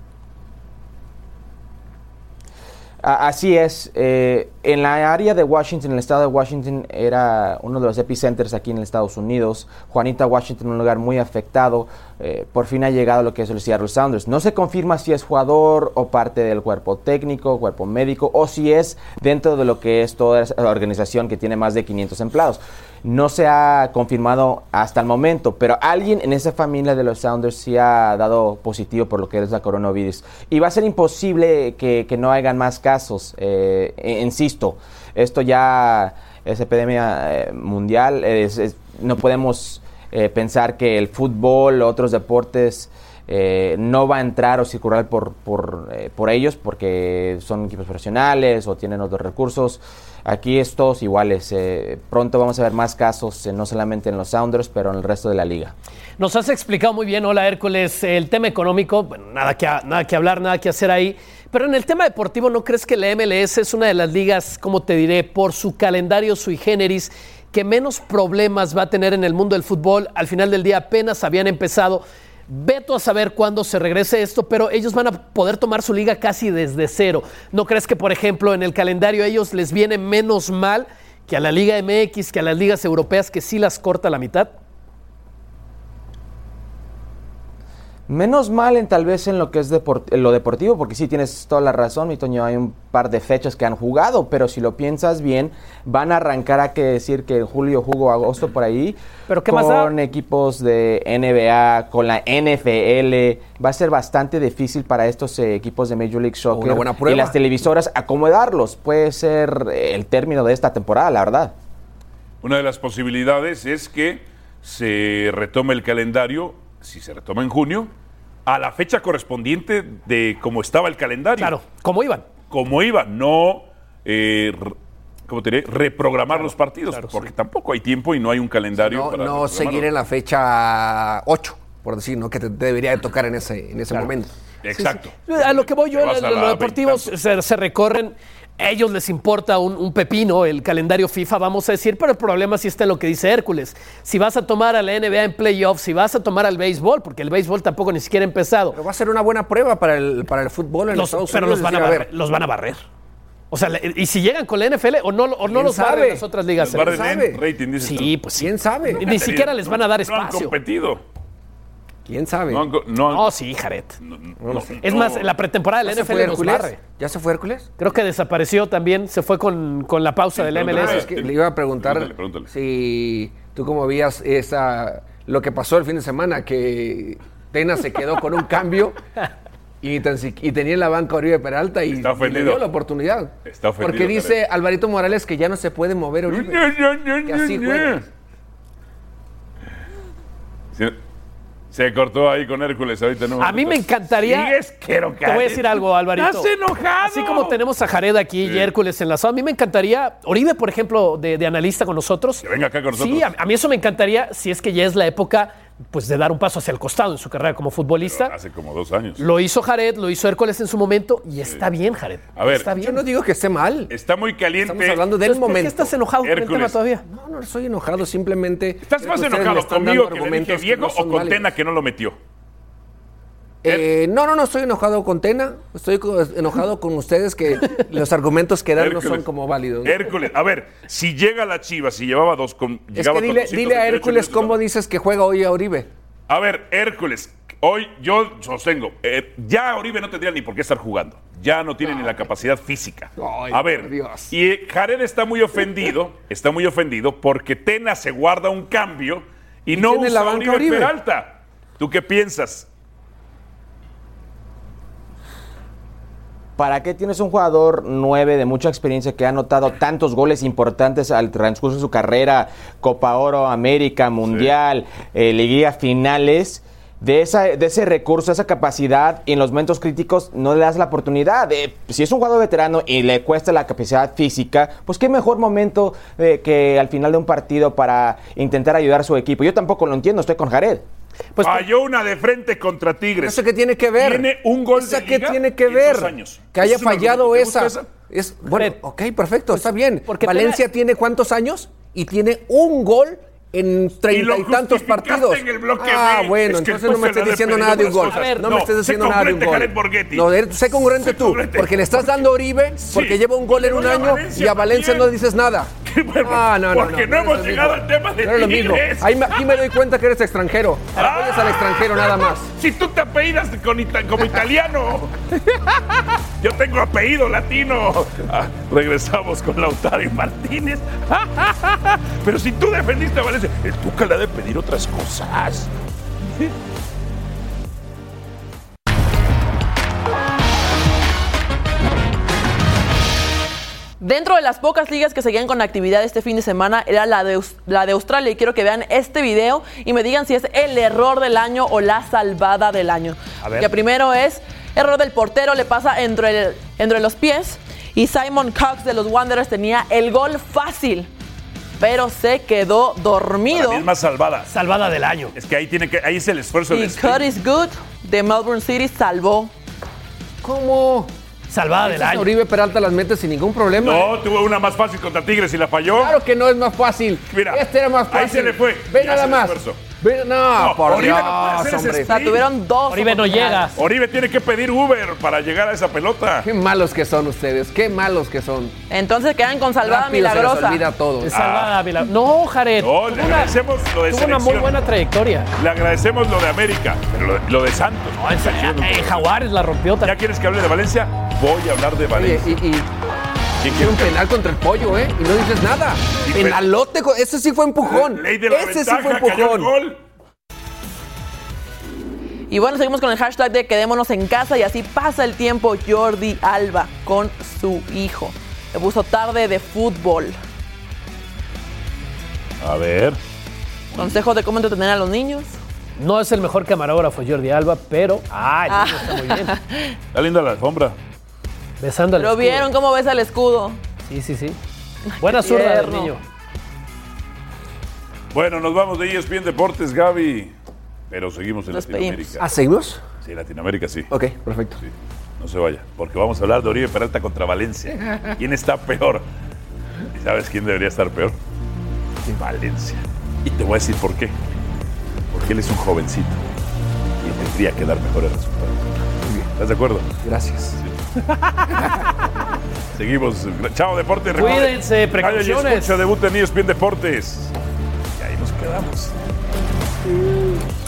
Así es. En la área de Washington, el estado de Washington era uno de los epicentros aquí en Estados Unidos. Juanita, Washington, un lugar muy afectado. Por fin ha llegado lo que es el Seattle Sounders. No se confirma si es jugador o parte del cuerpo técnico, cuerpo médico, o si es dentro de lo que es toda la organización que tiene más de 500 empleados. No se ha confirmado hasta el momento, pero alguien en esa familia de los Sounders sí ha dado positivo por lo que es la coronavirus. Y va a ser imposible que no hagan más casos. Insisto, esto ya es epidemia mundial. No podemos pensar que el fútbol o otros deportes no va a entrar o circular por ellos porque son equipos profesionales o tienen otros recursos. Aquí es todos iguales. Pronto vamos a ver más casos, no solamente en los Sounders, pero en el resto de la liga. Nos has explicado muy bien, hola Hércules, el tema económico, bueno, nada que hablar, nada que hacer ahí. Pero en el tema deportivo, ¿no crees que la MLS es una de las ligas, como te diré, por su calendario sui generis, que menos problemas va a tener en el mundo del fútbol? Al final del día apenas habían empezado. Veto a saber cuándo se regrese esto, pero ellos van a poder tomar su liga casi desde cero. ¿No crees que, por ejemplo, en el calendario a ellos les viene menos mal que a la Liga MX, que a las ligas europeas, que sí las corta a la mitad? Menos mal tal vez en lo que es lo deportivo, porque sí tienes toda la razón, mi Toño, hay un par de fechas que han jugado, pero si lo piensas bien, van a arrancar a que decir que en julio, agosto por ahí, ¿pero qué con más da? Equipos de NBA, con la NFL, va a ser bastante difícil para estos equipos de Major League Soccer y las televisoras acomodarlos. Puede ser el término de esta temporada, la verdad. Una de las posibilidades es que se retome el calendario, si se retoma en junio, a la fecha correspondiente de cómo estaba el calendario. Claro, como iban. Como iban, no ¿cómo te diré? Reprogramar los partidos, porque tampoco hay tiempo y no hay un calendario. No seguir en la fecha 8, por decir, ¿no? Que te debería de tocar en ese momento. Exacto. Sí. A lo que voy yo, los deportivos se recorren. A ellos les importa un pepino el calendario FIFA, vamos a decir, pero el problema sí está en lo que dice Hércules. Si vas a tomar a la NBA en playoffs, si vas a tomar al béisbol, porque el béisbol tampoco ni siquiera ha empezado. Pero va a ser una buena prueba para el fútbol en Estados Unidos. Pero los van a barrer. O sea, y si llegan con la NFL o no los barren las otras ligas. ¿Quién sabe? Rating, dices sí, pues ¿quién sabe? Ni siquiera les van a dar espacio. No han competido. ¿Quién sabe? No, sí, Jared. Es más, la pretemporada de la NFL los barre. ¿Ya se fue Hércules? Creo que desapareció también, se fue con la pausa de la MLS. Es que le iba a preguntar pregúntale. Si tú cómo veías lo que pasó el fin de semana, que Tena se quedó con un cambio y tenía en la banca a Oribe Peralta y le dio la oportunidad. Está ofendido, porque dice Alvarito Morales que ya no se puede mover Oribe. Que así juega. Sí. Se cortó ahí con Hércules, ahorita no. A mí me encantaría. Te voy a decir algo, Alvarito. ¡Estás enojado! Así como tenemos a Jared aquí y Hércules enlazado, a mí me encantaría, Oribe, por ejemplo, de analista con nosotros. Que venga acá con nosotros. Sí, a mí eso me encantaría, si es que ya es la época, pues, de dar un paso hacia el costado en su carrera como futbolista. Pero hace como 2 años. Lo hizo Jared, lo hizo Hércules en su momento y está bien, Jared. A ver, está bien. Yo no digo que esté mal. Está muy caliente. Estamos hablando del momento. ¿Por qué estás enojado con el tema todavía? No estoy enojado, simplemente. ¿Estás más enojado conmigo que le dije viejo o con Tena que no lo metió? No estoy enojado con Tena, estoy enojado con ustedes que los argumentos que dan no son como válidos. Hércules, a ver, si llega la Chivas, si llevaba 2 con... Es que dile a Hércules cómo dices que juega hoy a Oribe. A ver, Hércules, hoy yo sostengo, ya Oribe no tendría ni por qué estar jugando, ya no tiene ni la capacidad física. Ay, a ver, Dios. Y Jared está muy ofendido porque Tena se guarda un cambio y no usa a Oribe Peralta. ¿Tú qué piensas? ¿Para qué tienes un jugador 9 de mucha experiencia que ha anotado tantos goles importantes al transcurso de su carrera, Copa Oro, América, Mundial, Liguilla, finales? De ese recurso, esa capacidad, y en los momentos críticos no le das la oportunidad. Si es un jugador veterano y le cuesta la capacidad física, pues qué mejor momento que al final de un partido para intentar ayudar a su equipo. Yo tampoco lo entiendo, estoy con Jared. Pues falló una de frente contra Tigres. ¿Eso qué tiene que ver? Tiene un gol ¿Esa de liga qué tiene que ver? 2 años. Que haya fallado esa. Bueno, ok, perfecto, está bien. Porque Valencia tiene ¿cuántos años? Y tiene un gol en 30 y tantos partidos. En el bloque B. Bueno, entonces no me estés diciendo nada de un gol. No me estés diciendo nada de un gol. No, sé congruente tú, porque le estás dando a Oribe, porque lleva un gol en un año y a Valencia no dices nada. Porque no hemos llegado al tema de Tigres. Aquí me doy cuenta que eres extranjero. Apoyas al extranjero nada más. Si tú te apellidas como italiano. Yo tengo apellido latino. Regresamos con Lautaro y Martínez. Pero si tú defendiste a Valencia, el Tuca le ha de pedir otras cosas. Dentro de las pocas ligas que seguían con actividad este fin de semana era la de Australia, y quiero que vean este video y me digan si es el error del año o la salvada del año. A ver. Que primero es error del portero, le pasa entre los pies, y Simon Cox de los Wanderers tenía el gol fácil, pero se quedó dormido. Para mí es más salvada. Salvada del año. Es que ahí es el esfuerzo y del sprint. Curtis Good de Melbourne City salvó. ¿Cómo? Salvada del año. Oribe Peralta las mete sin ningún problema. No, tuvo una más fácil contra Tigres y la falló. Claro que no es más fácil. Mira, este era más fácil. Ahí se le fue. Ve nada más. No, por Oribe Dios, no puede hacer ese hombre. O sea, tuvieron dos. Oribe no llega. Oribe tiene que pedir Uber para llegar a esa pelota. Qué malos que son ustedes, qué malos que son. Entonces quedan con salvada Rápido milagrosa. se les olvida todo. Salvada milagrosa. No, Jared. No, le agradecemos lo de tuvo selección. una muy buena trayectoria. Le agradecemos lo de América, pero lo de Santos. No, en Jaguares la rompió también. ¿Ya quieres que hable de Valencia? Voy a hablar de Valencia. Y quiere un penal contra el Pollo, ¿eh? Y no dices nada. Penalote, ese sí fue empujón. Ley de la ese ventaja, sí fue cayó el empujón. gol. Y bueno, seguimos con el hashtag de quedémonos en casa, y así pasa el tiempo Jordi Alba con su hijo. Le puso tarde de fútbol. A ver. Consejos de cómo entretener a los niños. No es el mejor camarógrafo Jordi Alba, pero... el niño está muy bien. Está linda la alfombra. Besando al ¿Lo escudo. vieron cómo besa el escudo? Sí. Buena zurda del niño. Bueno, nos vamos de ESPN Deportes, Gaby. Pero seguimos en Nos Latinoamérica. ¿Ah, seguimos? Sí, Latinoamérica sí. Ok, perfecto. Sí. No se vaya, porque vamos a hablar de Oribe Peralta contra Valencia. ¿Quién está peor? ¿Y sabes quién debería estar peor? Valencia. Y te voy a decir por qué. Porque él es un jovencito y tendría que dar mejores resultados. Muy bien. ¿Estás de acuerdo? Gracias. Sí. Seguimos. Chao, Deportes. Cuídense, precauciones. Escucha, debuta en ESPN Deportes. Y ahí nos quedamos.